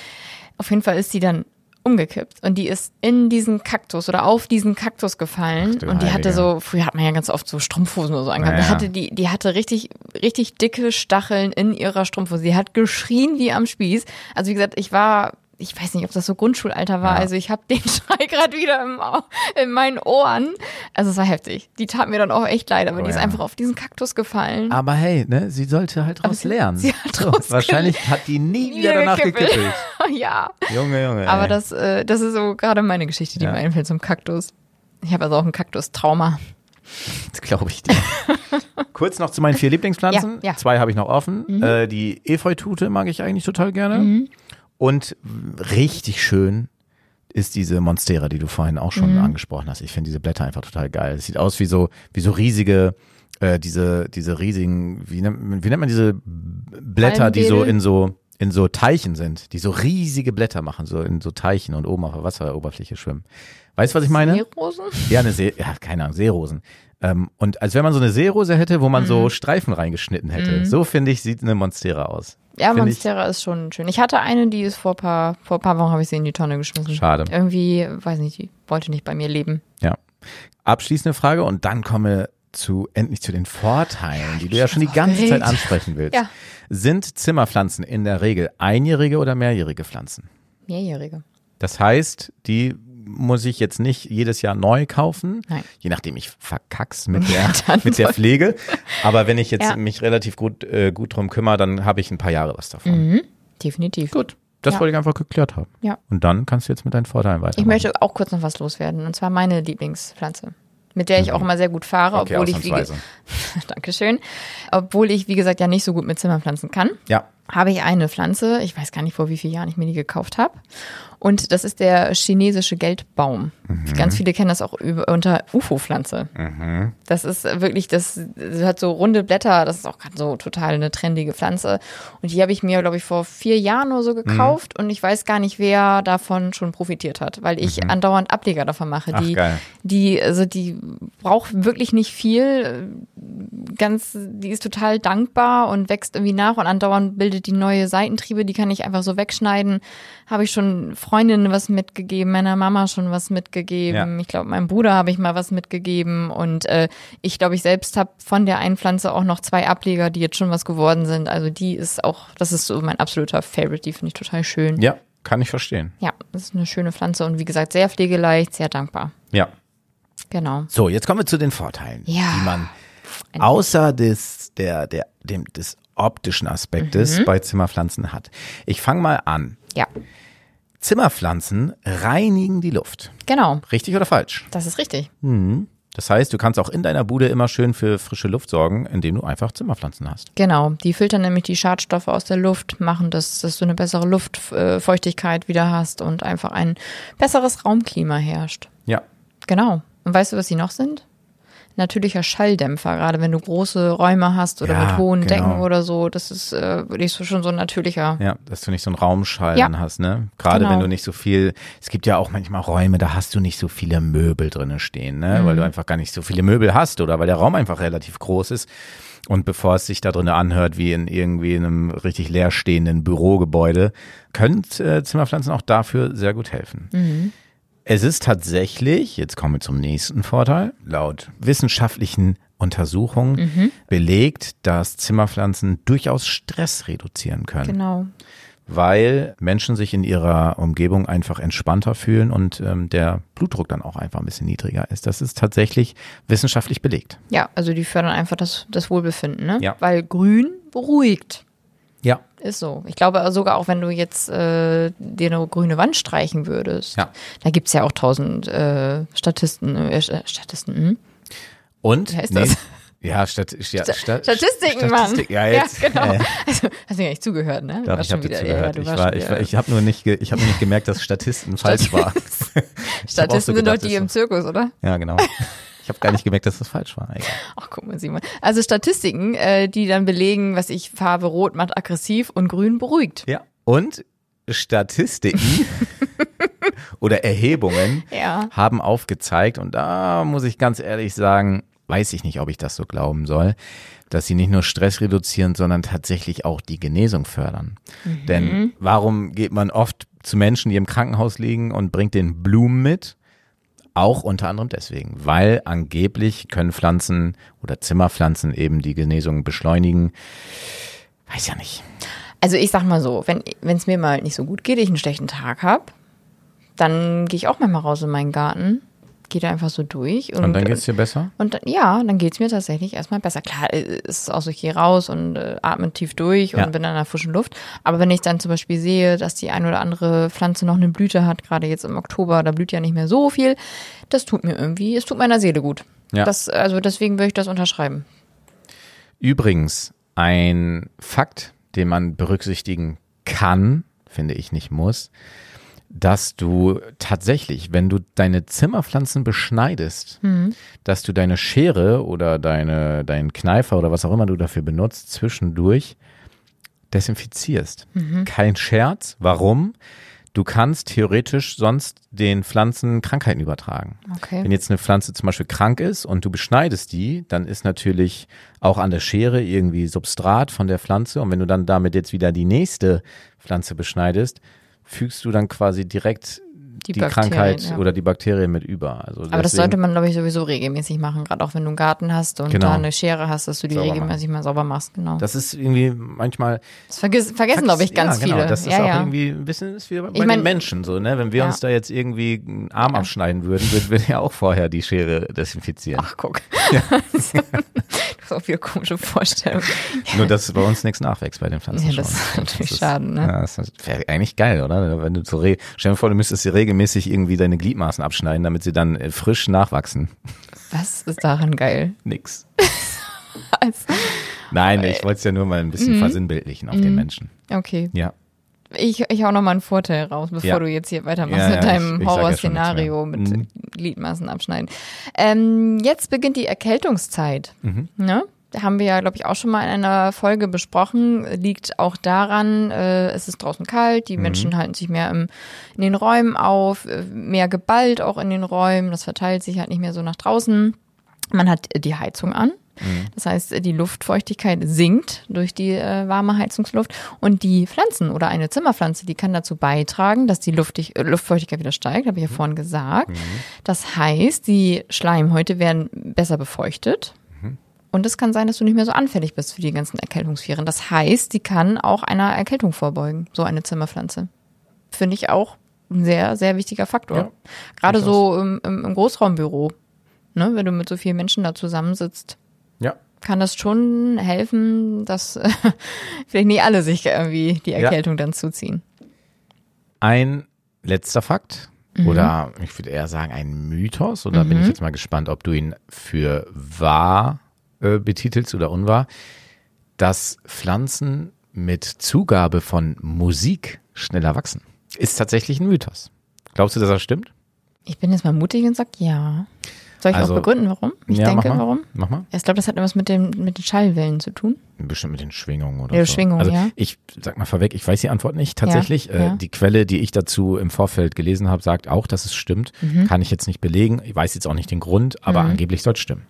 [SPEAKER 2] Auf jeden Fall ist sie dann umgekippt und die ist in diesen Kaktus oder auf diesen Kaktus gefallen
[SPEAKER 1] Ach du
[SPEAKER 2] und die hatte
[SPEAKER 1] Heilige.
[SPEAKER 2] so, früher hat man ja ganz oft so Strumpfhosen oder so angehabt,
[SPEAKER 1] Naja.
[SPEAKER 2] da hatte die, die hatte richtig, richtig dicke Stacheln in ihrer Strumpfhose. Sie hat geschrien wie am Spieß. Also wie gesagt, ich war, ich weiß nicht, ob das so Grundschulalter war,
[SPEAKER 1] Ja.
[SPEAKER 2] also ich habe den Schrei gerade wieder im, Au- in meinen Ohren. Also es war heftig. Die tat mir dann auch echt leid, aber
[SPEAKER 1] Oh
[SPEAKER 2] die ist
[SPEAKER 1] ja.
[SPEAKER 2] einfach auf diesen Kaktus gefallen.
[SPEAKER 1] Aber hey, ne, sie sollte halt draus
[SPEAKER 2] sie-
[SPEAKER 1] lernen.
[SPEAKER 2] sie hat
[SPEAKER 1] so,
[SPEAKER 2] draus
[SPEAKER 1] wahrscheinlich hat die nie
[SPEAKER 2] Nie
[SPEAKER 1] wieder danach
[SPEAKER 2] gekippelt.
[SPEAKER 1] gekippelt.
[SPEAKER 2] Ja.
[SPEAKER 1] Junge, Junge.
[SPEAKER 2] Aber
[SPEAKER 1] ey.
[SPEAKER 2] das, äh, das ist so gerade meine Geschichte, die
[SPEAKER 1] Ja.
[SPEAKER 2] mir einfällt zum Kaktus. Ich habe also auch ein Kaktus-Trauma.
[SPEAKER 1] Das glaube ich dir. Kurz noch zu meinen vier Lieblingspflanzen.
[SPEAKER 2] Ja, ja.
[SPEAKER 1] Zwei habe ich noch offen. Äh, die Efeutute mag ich eigentlich total gerne.
[SPEAKER 2] Mhm.
[SPEAKER 1] Und richtig schön ist diese Monstera, die du vorhin auch schon
[SPEAKER 2] Mhm.
[SPEAKER 1] angesprochen hast. Ich finde diese Blätter einfach total geil. Es sieht aus wie so, wie so riesige, äh, diese, diese riesigen, wie nennt, wie nennt man diese Blätter, die so
[SPEAKER 2] Palmwedel?
[SPEAKER 1] in so, in so Teichen sind, die so riesige Blätter machen, so in so Teichen und oben auf der Wasseroberfläche schwimmen. Weißt du, was ich meine?
[SPEAKER 2] Seerosen?
[SPEAKER 1] Ja, eine See, ja, keine Ahnung, Seerosen. Ähm, und als wenn man so eine Seerose hätte, wo man
[SPEAKER 2] Mhm.
[SPEAKER 1] so Streifen reingeschnitten hätte. So, finde ich, sieht eine Monstera aus.
[SPEAKER 2] Ja,
[SPEAKER 1] Find ich-
[SPEAKER 2] Monstera ist schon schön. Ich hatte eine, die ist vor paar, vor paar Wochen habe ich sie in die Tonne geschmissen.
[SPEAKER 1] Schade.
[SPEAKER 2] Irgendwie, weiß nicht, die wollte nicht bei mir leben.
[SPEAKER 1] Ja. Abschließende Frage und dann komme zu endlich zu den Vorteilen, die du ja schon die ganze
[SPEAKER 2] aufgeregt.
[SPEAKER 1] Zeit ansprechen willst.
[SPEAKER 2] Ja.
[SPEAKER 1] Sind Zimmerpflanzen in der Regel einjährige oder mehrjährige Pflanzen?
[SPEAKER 2] Mehrjährige.
[SPEAKER 1] Das heißt, die muss ich jetzt nicht jedes Jahr neu kaufen,
[SPEAKER 2] Nein.
[SPEAKER 1] je nachdem ich verkack's mit der,
[SPEAKER 2] Dann
[SPEAKER 1] mit der Pflege. Aber wenn ich jetzt
[SPEAKER 2] Ja.
[SPEAKER 1] mich relativ gut, äh, gut drum kümmere, dann habe ich ein paar Jahre was davon.
[SPEAKER 2] Mhm. Definitiv.
[SPEAKER 1] Gut, das
[SPEAKER 2] Ja.
[SPEAKER 1] wollte ich einfach geklärt haben.
[SPEAKER 2] Ja.
[SPEAKER 1] Und dann kannst du jetzt mit deinen Vorteilen weitermachen.
[SPEAKER 2] Ich möchte auch kurz noch was loswerden. Und zwar meine Lieblingspflanze. mit der ich auch immer sehr gut fahre,
[SPEAKER 1] Okay,
[SPEAKER 2] obwohl ich wie,
[SPEAKER 1] ausnahmsweise.
[SPEAKER 2] Dankeschön, obwohl ich, wie gesagt, ja nicht so gut mit Zimmerpflanzen kann.
[SPEAKER 1] Ja.
[SPEAKER 2] Habe ich eine Pflanze, ich weiß gar nicht, vor wie vielen Jahren ich mir die gekauft habe. Und das ist der chinesische Geldbaum. Mhm. Ganz viele kennen das auch über, unter U F O-Pflanze. Mhm. Das ist wirklich, das, das hat so runde Blätter, das ist auch gerade so total eine trendige Pflanze. Und die habe ich mir, glaube ich, vor vier Jahren oder so gekauft. Mhm. Und ich weiß gar nicht, wer davon schon profitiert hat, weil ich mhm. andauernd Ableger davon mache.
[SPEAKER 1] Ach,
[SPEAKER 2] die,
[SPEAKER 1] geil.
[SPEAKER 2] die, also die braucht wirklich nicht viel. Ganz, die ist total dankbar und wächst irgendwie nach und andauernd bildet die neue Seitentriebe, die kann ich einfach so wegschneiden. Habe ich schon Freundinnen was mitgegeben, meiner Mama schon was mitgegeben. Ja. Ich glaube, meinem Bruder habe ich mal was mitgegeben und äh, ich glaube, ich selbst habe von der einen Pflanze auch noch zwei Ableger, die jetzt schon was geworden sind. Also die ist auch, das ist so mein absoluter Favorite, die finde ich total schön.
[SPEAKER 1] Ja, kann ich verstehen.
[SPEAKER 2] Ja, das ist eine schöne Pflanze und wie gesagt, sehr pflegeleicht, sehr dankbar.
[SPEAKER 1] Ja.
[SPEAKER 2] Genau.
[SPEAKER 1] So, jetzt kommen wir zu den Vorteilen,
[SPEAKER 2] ja.
[SPEAKER 1] die man außer des, der, der, dem, des optischen Aspektes mhm. bei Zimmerpflanzen hat. Ich fange mal an.
[SPEAKER 2] Ja.
[SPEAKER 1] Zimmerpflanzen reinigen die Luft.
[SPEAKER 2] Genau.
[SPEAKER 1] Richtig oder falsch?
[SPEAKER 2] Das ist richtig.
[SPEAKER 1] Mhm. Das heißt, du kannst auch in deiner Bude immer schön für frische Luft sorgen, indem du einfach Zimmerpflanzen hast.
[SPEAKER 2] Genau, die filtern nämlich die Schadstoffe aus der Luft, machen das, dass du eine bessere Luftfeuchtigkeit wieder hast und einfach ein besseres Raumklima herrscht.
[SPEAKER 1] Ja.
[SPEAKER 2] Genau. Und weißt du, was sie noch sind? Natürlicher Schalldämpfer, gerade wenn du große Räume hast oder
[SPEAKER 1] ja,
[SPEAKER 2] mit hohen
[SPEAKER 1] genau.
[SPEAKER 2] Decken oder so, das ist äh, wirklich so schon so ein natürlicher.
[SPEAKER 1] Ja, dass du nicht so einen Raumschall
[SPEAKER 2] ja.
[SPEAKER 1] hast, ne? Gerade
[SPEAKER 2] genau.
[SPEAKER 1] wenn du nicht so viel, es gibt ja auch manchmal Räume, da hast du nicht so viele Möbel drinne stehen, ne? Mhm. Weil du einfach gar nicht so viele Möbel hast oder weil der Raum einfach relativ groß ist. Und bevor es sich da drinnen anhört, wie in irgendwie einem richtig leerstehenden Bürogebäude, können äh, Zimmerpflanzen auch dafür sehr gut helfen.
[SPEAKER 2] Mhm.
[SPEAKER 1] Es ist tatsächlich, jetzt kommen wir zum nächsten Vorteil, laut wissenschaftlichen Untersuchungen mhm. belegt, dass Zimmerpflanzen durchaus Stress reduzieren können.
[SPEAKER 2] Genau.
[SPEAKER 1] Weil Menschen sich in ihrer Umgebung einfach entspannter fühlen und ähm, der Blutdruck dann auch einfach ein bisschen niedriger ist. Das ist tatsächlich wissenschaftlich belegt.
[SPEAKER 2] Ja, also die fördern einfach das, das Wohlbefinden, ne?
[SPEAKER 1] Ja.
[SPEAKER 2] Weil Grün beruhigt.
[SPEAKER 1] Ja.
[SPEAKER 2] Ist so. Ich glaube sogar auch, wenn du jetzt äh, dir eine grüne Wand streichen würdest,
[SPEAKER 1] ja.
[SPEAKER 2] da gibt es ja auch tausend äh, Statisten. Äh, Statisten hm?
[SPEAKER 1] Und?
[SPEAKER 2] Wer ist
[SPEAKER 1] nee.
[SPEAKER 2] das?
[SPEAKER 1] Ja, Stat Sta
[SPEAKER 2] Sta Statistiken, Mann.
[SPEAKER 1] Statistik, ja, jetzt.
[SPEAKER 2] Ja, genau.
[SPEAKER 1] Äh.
[SPEAKER 2] Also, hast du ja nicht zugehört, ne?
[SPEAKER 1] Doch, ich habe dir zugehört.
[SPEAKER 2] Ja,
[SPEAKER 1] ich war, ich, war, ich habe nur nicht, ich habe nicht gemerkt, dass Statisten falsch war.
[SPEAKER 2] Statisten so sind doch die im Zirkus, oder?
[SPEAKER 1] Ja, genau. Ich habe gar nicht gemerkt, dass das falsch war. Egal.
[SPEAKER 2] Ach, guck mal, Simon. Also Statistiken, äh, die dann belegen, was ich, Farbe Rot macht aggressiv und Grün beruhigt.
[SPEAKER 1] Ja. Und Statistiken oder Erhebungen
[SPEAKER 2] ja.
[SPEAKER 1] haben aufgezeigt, und da muss ich ganz ehrlich sagen, weiß ich nicht, ob ich das so glauben soll, dass sie nicht nur Stress reduzieren, sondern tatsächlich auch die Genesung fördern. Mhm. Denn warum geht man oft zu Menschen, die im Krankenhaus liegen und bringt denen Blumen mit? Auch unter anderem deswegen, weil angeblich können Pflanzen oder Zimmerpflanzen eben die Genesung beschleunigen. Weiß ja nicht.
[SPEAKER 2] Also ich sag mal so, wenn es mir mal nicht so gut geht, ich einen schlechten Tag habe, dann gehe ich auch manchmal raus in meinen Garten, gehe da einfach so durch. Und,
[SPEAKER 1] und dann geht es dir besser?
[SPEAKER 2] Und dann, ja, dann geht es mir tatsächlich erstmal besser. Klar, es ist auch so, ich gehe raus und äh, atme tief durch und
[SPEAKER 1] ja.
[SPEAKER 2] bin dann in der frischen Luft. Aber wenn ich dann zum Beispiel sehe, dass die ein oder andere Pflanze noch eine Blüte hat, gerade jetzt im Oktober, da blüht ja nicht mehr so viel, das tut mir irgendwie, es tut meiner Seele gut.
[SPEAKER 1] Ja.
[SPEAKER 2] Das, also deswegen würde ich das unterschreiben.
[SPEAKER 1] Übrigens, ein Fakt, den man berücksichtigen kann, finde ich nicht muss, dass du tatsächlich, wenn du deine Zimmerpflanzen beschneidest, mhm. dass du deine Schere oder deine, deinen Kneifer oder was auch immer du dafür benutzt, zwischendurch desinfizierst. Mhm. Kein Scherz. Warum? Du kannst theoretisch sonst den Pflanzen Krankheiten übertragen.
[SPEAKER 2] Okay.
[SPEAKER 1] Wenn jetzt eine Pflanze zum Beispiel krank ist und du beschneidest die, dann ist natürlich auch an der Schere irgendwie Substrat von der Pflanze. Und wenn du dann damit jetzt wieder die nächste Pflanze beschneidest, fügst du dann quasi direkt die, die Krankheit ja. oder die Bakterien mit über. Also
[SPEAKER 2] aber
[SPEAKER 1] deswegen,
[SPEAKER 2] das sollte man, glaube ich, sowieso regelmäßig machen, gerade auch wenn du einen Garten hast und
[SPEAKER 1] genau.
[SPEAKER 2] da eine Schere hast, dass du die
[SPEAKER 1] sauber
[SPEAKER 2] regelmäßig
[SPEAKER 1] machen.
[SPEAKER 2] mal sauber machst. Genau.
[SPEAKER 1] Das ist irgendwie manchmal...
[SPEAKER 2] Das vergiss, vergessen, glaube ich, ganz
[SPEAKER 1] ja, genau.
[SPEAKER 2] viele.
[SPEAKER 1] Das ist
[SPEAKER 2] ja,
[SPEAKER 1] auch
[SPEAKER 2] ja.
[SPEAKER 1] irgendwie ein bisschen ist wie bei
[SPEAKER 2] ich mein,
[SPEAKER 1] den Menschen so, ne? Wenn wir
[SPEAKER 2] ja.
[SPEAKER 1] uns da jetzt irgendwie einen Arm
[SPEAKER 2] ja.
[SPEAKER 1] abschneiden würden, würden wir ja auch vorher die Schere desinfizieren.
[SPEAKER 2] Ach, guck.
[SPEAKER 1] Ja.
[SPEAKER 2] Du hast auch wieder komische Vorstellungen.
[SPEAKER 1] Nur, dass bei uns nichts nachwächst bei den Pflanzen.
[SPEAKER 2] Ja, das
[SPEAKER 1] schon.
[SPEAKER 2] ist natürlich
[SPEAKER 1] das ist,
[SPEAKER 2] schade, ne?
[SPEAKER 1] Ja, das wäre eigentlich geil, oder? Wenn du so re- Stell dir vor, du müsstest dir regelmäßig irgendwie deine Gliedmaßen abschneiden, damit sie dann frisch nachwachsen.
[SPEAKER 2] Was ist daran geil?
[SPEAKER 1] Nix.
[SPEAKER 2] Also,
[SPEAKER 1] Nein, ich wollte es ja nur mal ein bisschen
[SPEAKER 2] Mhm.
[SPEAKER 1] versinnbildlichen auf den Menschen.
[SPEAKER 2] okay.
[SPEAKER 1] Ja.
[SPEAKER 2] Ich, ich hau noch mal einen Vorteil raus, bevor
[SPEAKER 1] Ja.
[SPEAKER 2] du jetzt hier weitermachst
[SPEAKER 1] Ja,
[SPEAKER 2] mit
[SPEAKER 1] ja,
[SPEAKER 2] deinem
[SPEAKER 1] ich- ich sag ja schon
[SPEAKER 2] Horrorszenario
[SPEAKER 1] nichts
[SPEAKER 2] mit
[SPEAKER 1] mehr. Mhm.
[SPEAKER 2] Gliedmaßen abschneiden. Ähm, jetzt beginnt die Erkältungszeit.
[SPEAKER 1] Mhm.
[SPEAKER 2] Ne? Da haben wir ja, glaube ich, auch schon mal in einer Folge besprochen. Liegt auch daran, äh, es ist draußen kalt, die
[SPEAKER 1] Mhm.
[SPEAKER 2] Menschen halten sich mehr im, in den Räumen auf, äh, mehr geballt auch in den Räumen. Das verteilt sich halt nicht mehr so nach draußen. Man hat die Heizung an. Das heißt, die Luftfeuchtigkeit sinkt durch die äh, warme Heizungsluft und die Pflanzen oder eine Zimmerpflanze, die kann dazu beitragen, dass die Luftig äh, Luftfeuchtigkeit wieder steigt, habe ich ja vorhin gesagt.
[SPEAKER 1] Mhm.
[SPEAKER 2] Das heißt, die Schleimhäute werden besser befeuchtet
[SPEAKER 1] Mhm.
[SPEAKER 2] und es kann sein, dass du nicht mehr so anfällig bist für die ganzen Erkältungsviren. Das heißt, die kann auch einer Erkältung vorbeugen, so eine Zimmerpflanze. Finde ich auch ein sehr, sehr wichtiger Faktor.
[SPEAKER 1] Ja,
[SPEAKER 2] Gerade
[SPEAKER 1] durchaus.
[SPEAKER 2] so im, im, im Großraumbüro, ne, wenn du mit so vielen Menschen da zusammensitzt.
[SPEAKER 1] Ja.
[SPEAKER 2] Kann das schon helfen, dass äh, vielleicht nicht alle sich irgendwie die Erkältung dann zuziehen.
[SPEAKER 1] Ein letzter Fakt
[SPEAKER 2] Mhm.
[SPEAKER 1] oder ich würde eher sagen ein Mythos, oder bin ich jetzt mal gespannt, ob du ihn für wahr äh, betitelst oder unwahr, dass Pflanzen mit Zugabe von Musik schneller wachsen. Ist tatsächlich ein Mythos. Glaubst du, dass das stimmt?
[SPEAKER 2] Ich bin jetzt mal mutig und sag ja. Soll ich
[SPEAKER 1] Also,
[SPEAKER 2] auch begründen, warum? Ich
[SPEAKER 1] ja,
[SPEAKER 2] denke,
[SPEAKER 1] mach mal.
[SPEAKER 2] warum?
[SPEAKER 1] Mach mal.
[SPEAKER 2] Ich glaube, das hat etwas mit, dem, mit den Schallwellen zu tun.
[SPEAKER 1] Bestimmt mit den Schwingungen oder
[SPEAKER 2] Ja,
[SPEAKER 1] so.
[SPEAKER 2] Schwingungen,
[SPEAKER 1] also
[SPEAKER 2] ja.
[SPEAKER 1] Ich sag mal vorweg, ich weiß die Antwort nicht tatsächlich.
[SPEAKER 2] Ja,
[SPEAKER 1] Äh,
[SPEAKER 2] ja.
[SPEAKER 1] Die Quelle, die ich dazu im Vorfeld gelesen habe, sagt auch, dass es stimmt.
[SPEAKER 2] Mhm.
[SPEAKER 1] Kann ich jetzt nicht belegen. Ich weiß jetzt auch nicht den Grund, aber angeblich soll es stimmen.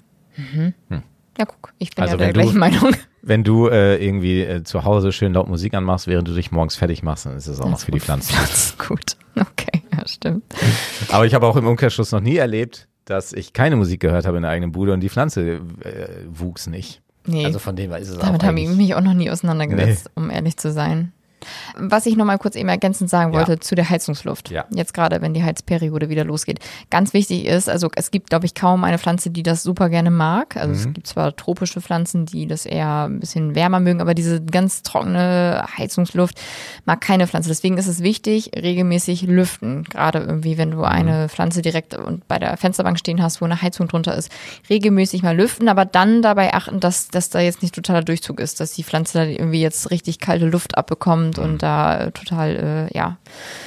[SPEAKER 2] Ja, guck, ich bin
[SPEAKER 1] Also
[SPEAKER 2] ja der
[SPEAKER 1] wenn du-
[SPEAKER 2] gleichen Meinung.
[SPEAKER 1] Wenn du äh, irgendwie äh, zu Hause schön laut Musik anmachst, während du dich morgens fertig machst, dann ist es auch noch für die Pflanzen.
[SPEAKER 2] Das ist gut. Okay, ja, stimmt.
[SPEAKER 1] Aber ich habe auch im Umkehrschluss noch nie erlebt, dass ich keine Musik gehört habe in der eigenen Bude und die Pflanze äh, wuchs nicht.
[SPEAKER 2] Nee,
[SPEAKER 1] Also von dem her ist es
[SPEAKER 2] damit
[SPEAKER 1] auch
[SPEAKER 2] habe ich
[SPEAKER 1] eigentlich-
[SPEAKER 2] mich auch noch nie auseinandergesetzt, um ehrlich zu sein. Was ich noch mal kurz eben ergänzend sagen
[SPEAKER 1] Ja.
[SPEAKER 2] wollte zu der Heizungsluft.
[SPEAKER 1] Ja.
[SPEAKER 2] Jetzt gerade, wenn die Heizperiode wieder losgeht. Ganz wichtig ist, also es gibt, glaube ich, kaum eine Pflanze, die das super gerne mag. Also es gibt zwar tropische Pflanzen, die das eher ein bisschen wärmer mögen, aber diese ganz trockene Heizungsluft mag keine Pflanze. Deswegen ist es wichtig, regelmäßig lüften. Gerade irgendwie, wenn du eine Pflanze direkt und bei der Fensterbank stehen hast, wo eine Heizung drunter ist, regelmäßig mal lüften, aber dann dabei achten, dass, dass da jetzt nicht totaler Durchzug ist, dass die Pflanze da irgendwie jetzt richtig kalte Luft abbekommt und da äh, total, äh, ja,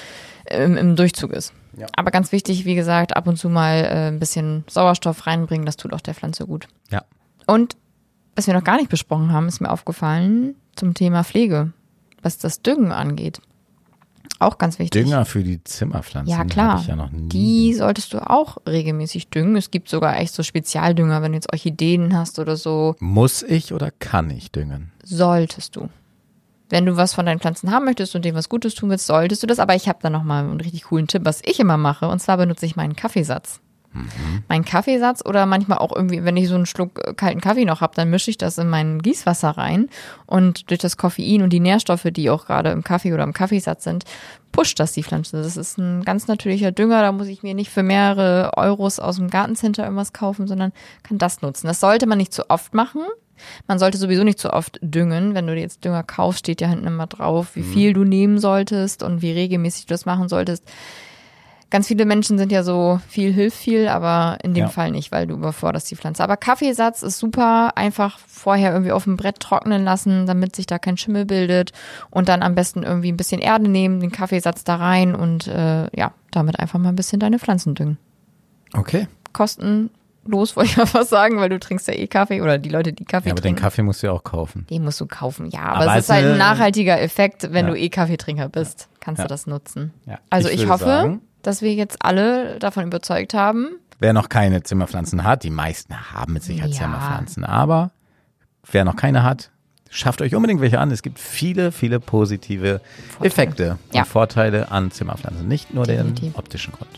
[SPEAKER 2] im, im Durchzug ist.
[SPEAKER 1] Ja.
[SPEAKER 2] Aber ganz wichtig, wie gesagt, ab und zu mal äh, ein bisschen Sauerstoff reinbringen, das tut auch der Pflanze gut.
[SPEAKER 1] Ja.
[SPEAKER 2] Und was wir noch gar nicht besprochen haben, ist mir aufgefallen zum Thema Pflege, was das Düngen angeht. Auch ganz wichtig.
[SPEAKER 1] Dünger für die Zimmerpflanzen.
[SPEAKER 2] Ja, klar.
[SPEAKER 1] Hab ich ja noch nie.
[SPEAKER 2] Die solltest du auch regelmäßig düngen. Es gibt sogar echt so Spezialdünger, wenn du jetzt Orchideen hast oder so,
[SPEAKER 1] Muss ich oder kann ich düngen?
[SPEAKER 2] solltest du. Wenn du was von deinen Pflanzen haben möchtest und dem was Gutes tun willst, solltest du das. Aber ich habe da nochmal einen richtig coolen Tipp, was ich immer mache. Und zwar benutze ich meinen Kaffeesatz.
[SPEAKER 1] Mhm.
[SPEAKER 2] Meinen Kaffeesatz oder manchmal auch irgendwie, wenn ich so einen Schluck äh, kalten Kaffee noch habe, dann mische ich das in mein Gießwasser rein. Und durch das Koffein und die Nährstoffe, die auch gerade im Kaffee oder im Kaffeesatz sind, pusht das die Pflanze. Das ist ein ganz natürlicher Dünger. Da muss ich mir nicht für mehrere Euros aus dem Gartencenter irgendwas kaufen, sondern kann das nutzen. Das sollte man nicht zu oft machen. Man sollte sowieso nicht zu oft düngen. Wenn du dir jetzt Dünger kaufst, steht ja hinten immer drauf, wie viel du nehmen solltest und wie regelmäßig du das machen solltest. Ganz viele Menschen sind ja so, viel hilft viel, aber in dem
[SPEAKER 1] Ja.
[SPEAKER 2] Fall nicht, weil du überforderst die Pflanze. Aber Kaffeesatz ist super, einfach vorher irgendwie auf dem Brett trocknen lassen, damit sich da kein Schimmel bildet und dann am besten irgendwie ein bisschen Erde nehmen, den Kaffeesatz da rein und äh, ja, damit einfach mal ein bisschen deine Pflanzen düngen.
[SPEAKER 1] Okay.
[SPEAKER 2] Kostenlos, wollte ich mal fast sagen, weil du trinkst ja eh Kaffee oder die Leute, die Kaffee
[SPEAKER 1] Ja, aber den
[SPEAKER 2] trinken.
[SPEAKER 1] Kaffee musst du ja auch kaufen.
[SPEAKER 2] Den musst du kaufen, ja. Aber,
[SPEAKER 1] Aber
[SPEAKER 2] es
[SPEAKER 1] es
[SPEAKER 2] ist halt ein
[SPEAKER 1] eine-
[SPEAKER 2] nachhaltiger Effekt, wenn
[SPEAKER 1] Ja.
[SPEAKER 2] du eh Kaffeetrinker bist. Kannst
[SPEAKER 1] Ja.
[SPEAKER 2] du das nutzen.
[SPEAKER 1] Ja.
[SPEAKER 2] Also ich,
[SPEAKER 1] würde
[SPEAKER 2] hoffe,
[SPEAKER 1] sagen,
[SPEAKER 2] dass wir jetzt alle davon überzeugt haben.
[SPEAKER 1] wer noch keine Zimmerpflanzen hat, die meisten haben mit Sicherheit
[SPEAKER 2] Ja.
[SPEAKER 1] Zimmerpflanzen, aber wer noch keine hat, schafft euch unbedingt welche an. Es gibt viele, viele positive Effekte
[SPEAKER 2] Ja.
[SPEAKER 1] und Vorteile an Zimmerpflanzen, nicht nur
[SPEAKER 2] Definitiv.
[SPEAKER 1] den optischen Grund.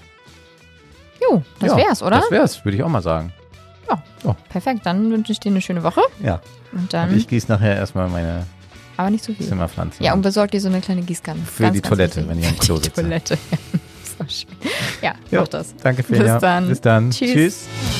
[SPEAKER 2] Jo, das
[SPEAKER 1] Ja,
[SPEAKER 2] wär's, oder?
[SPEAKER 1] Das wär's, würde ich auch mal sagen.
[SPEAKER 2] Ja,
[SPEAKER 1] Oh.
[SPEAKER 2] perfekt. Dann wünsche ich dir eine schöne Woche.
[SPEAKER 1] Ja.
[SPEAKER 2] Und dann,
[SPEAKER 1] Und ich gieße nachher erstmal meine
[SPEAKER 2] aber nicht zu viel.
[SPEAKER 1] Zimmerpflanzen.
[SPEAKER 2] Ja, und besorg dir so eine kleine Gießkanne.
[SPEAKER 1] Für
[SPEAKER 2] Ganz,
[SPEAKER 1] die
[SPEAKER 2] ganz
[SPEAKER 1] Toilette,
[SPEAKER 2] wichtig.
[SPEAKER 1] wenn ihr im Klo
[SPEAKER 2] Für die
[SPEAKER 1] sitzt.
[SPEAKER 2] Toilette. So schön. Ja,
[SPEAKER 1] Ja.
[SPEAKER 2] mach das.
[SPEAKER 1] Danke,
[SPEAKER 2] Bis
[SPEAKER 1] Finja.
[SPEAKER 2] dann.
[SPEAKER 1] Bis dann.
[SPEAKER 2] Tschüss.
[SPEAKER 1] Tschüss.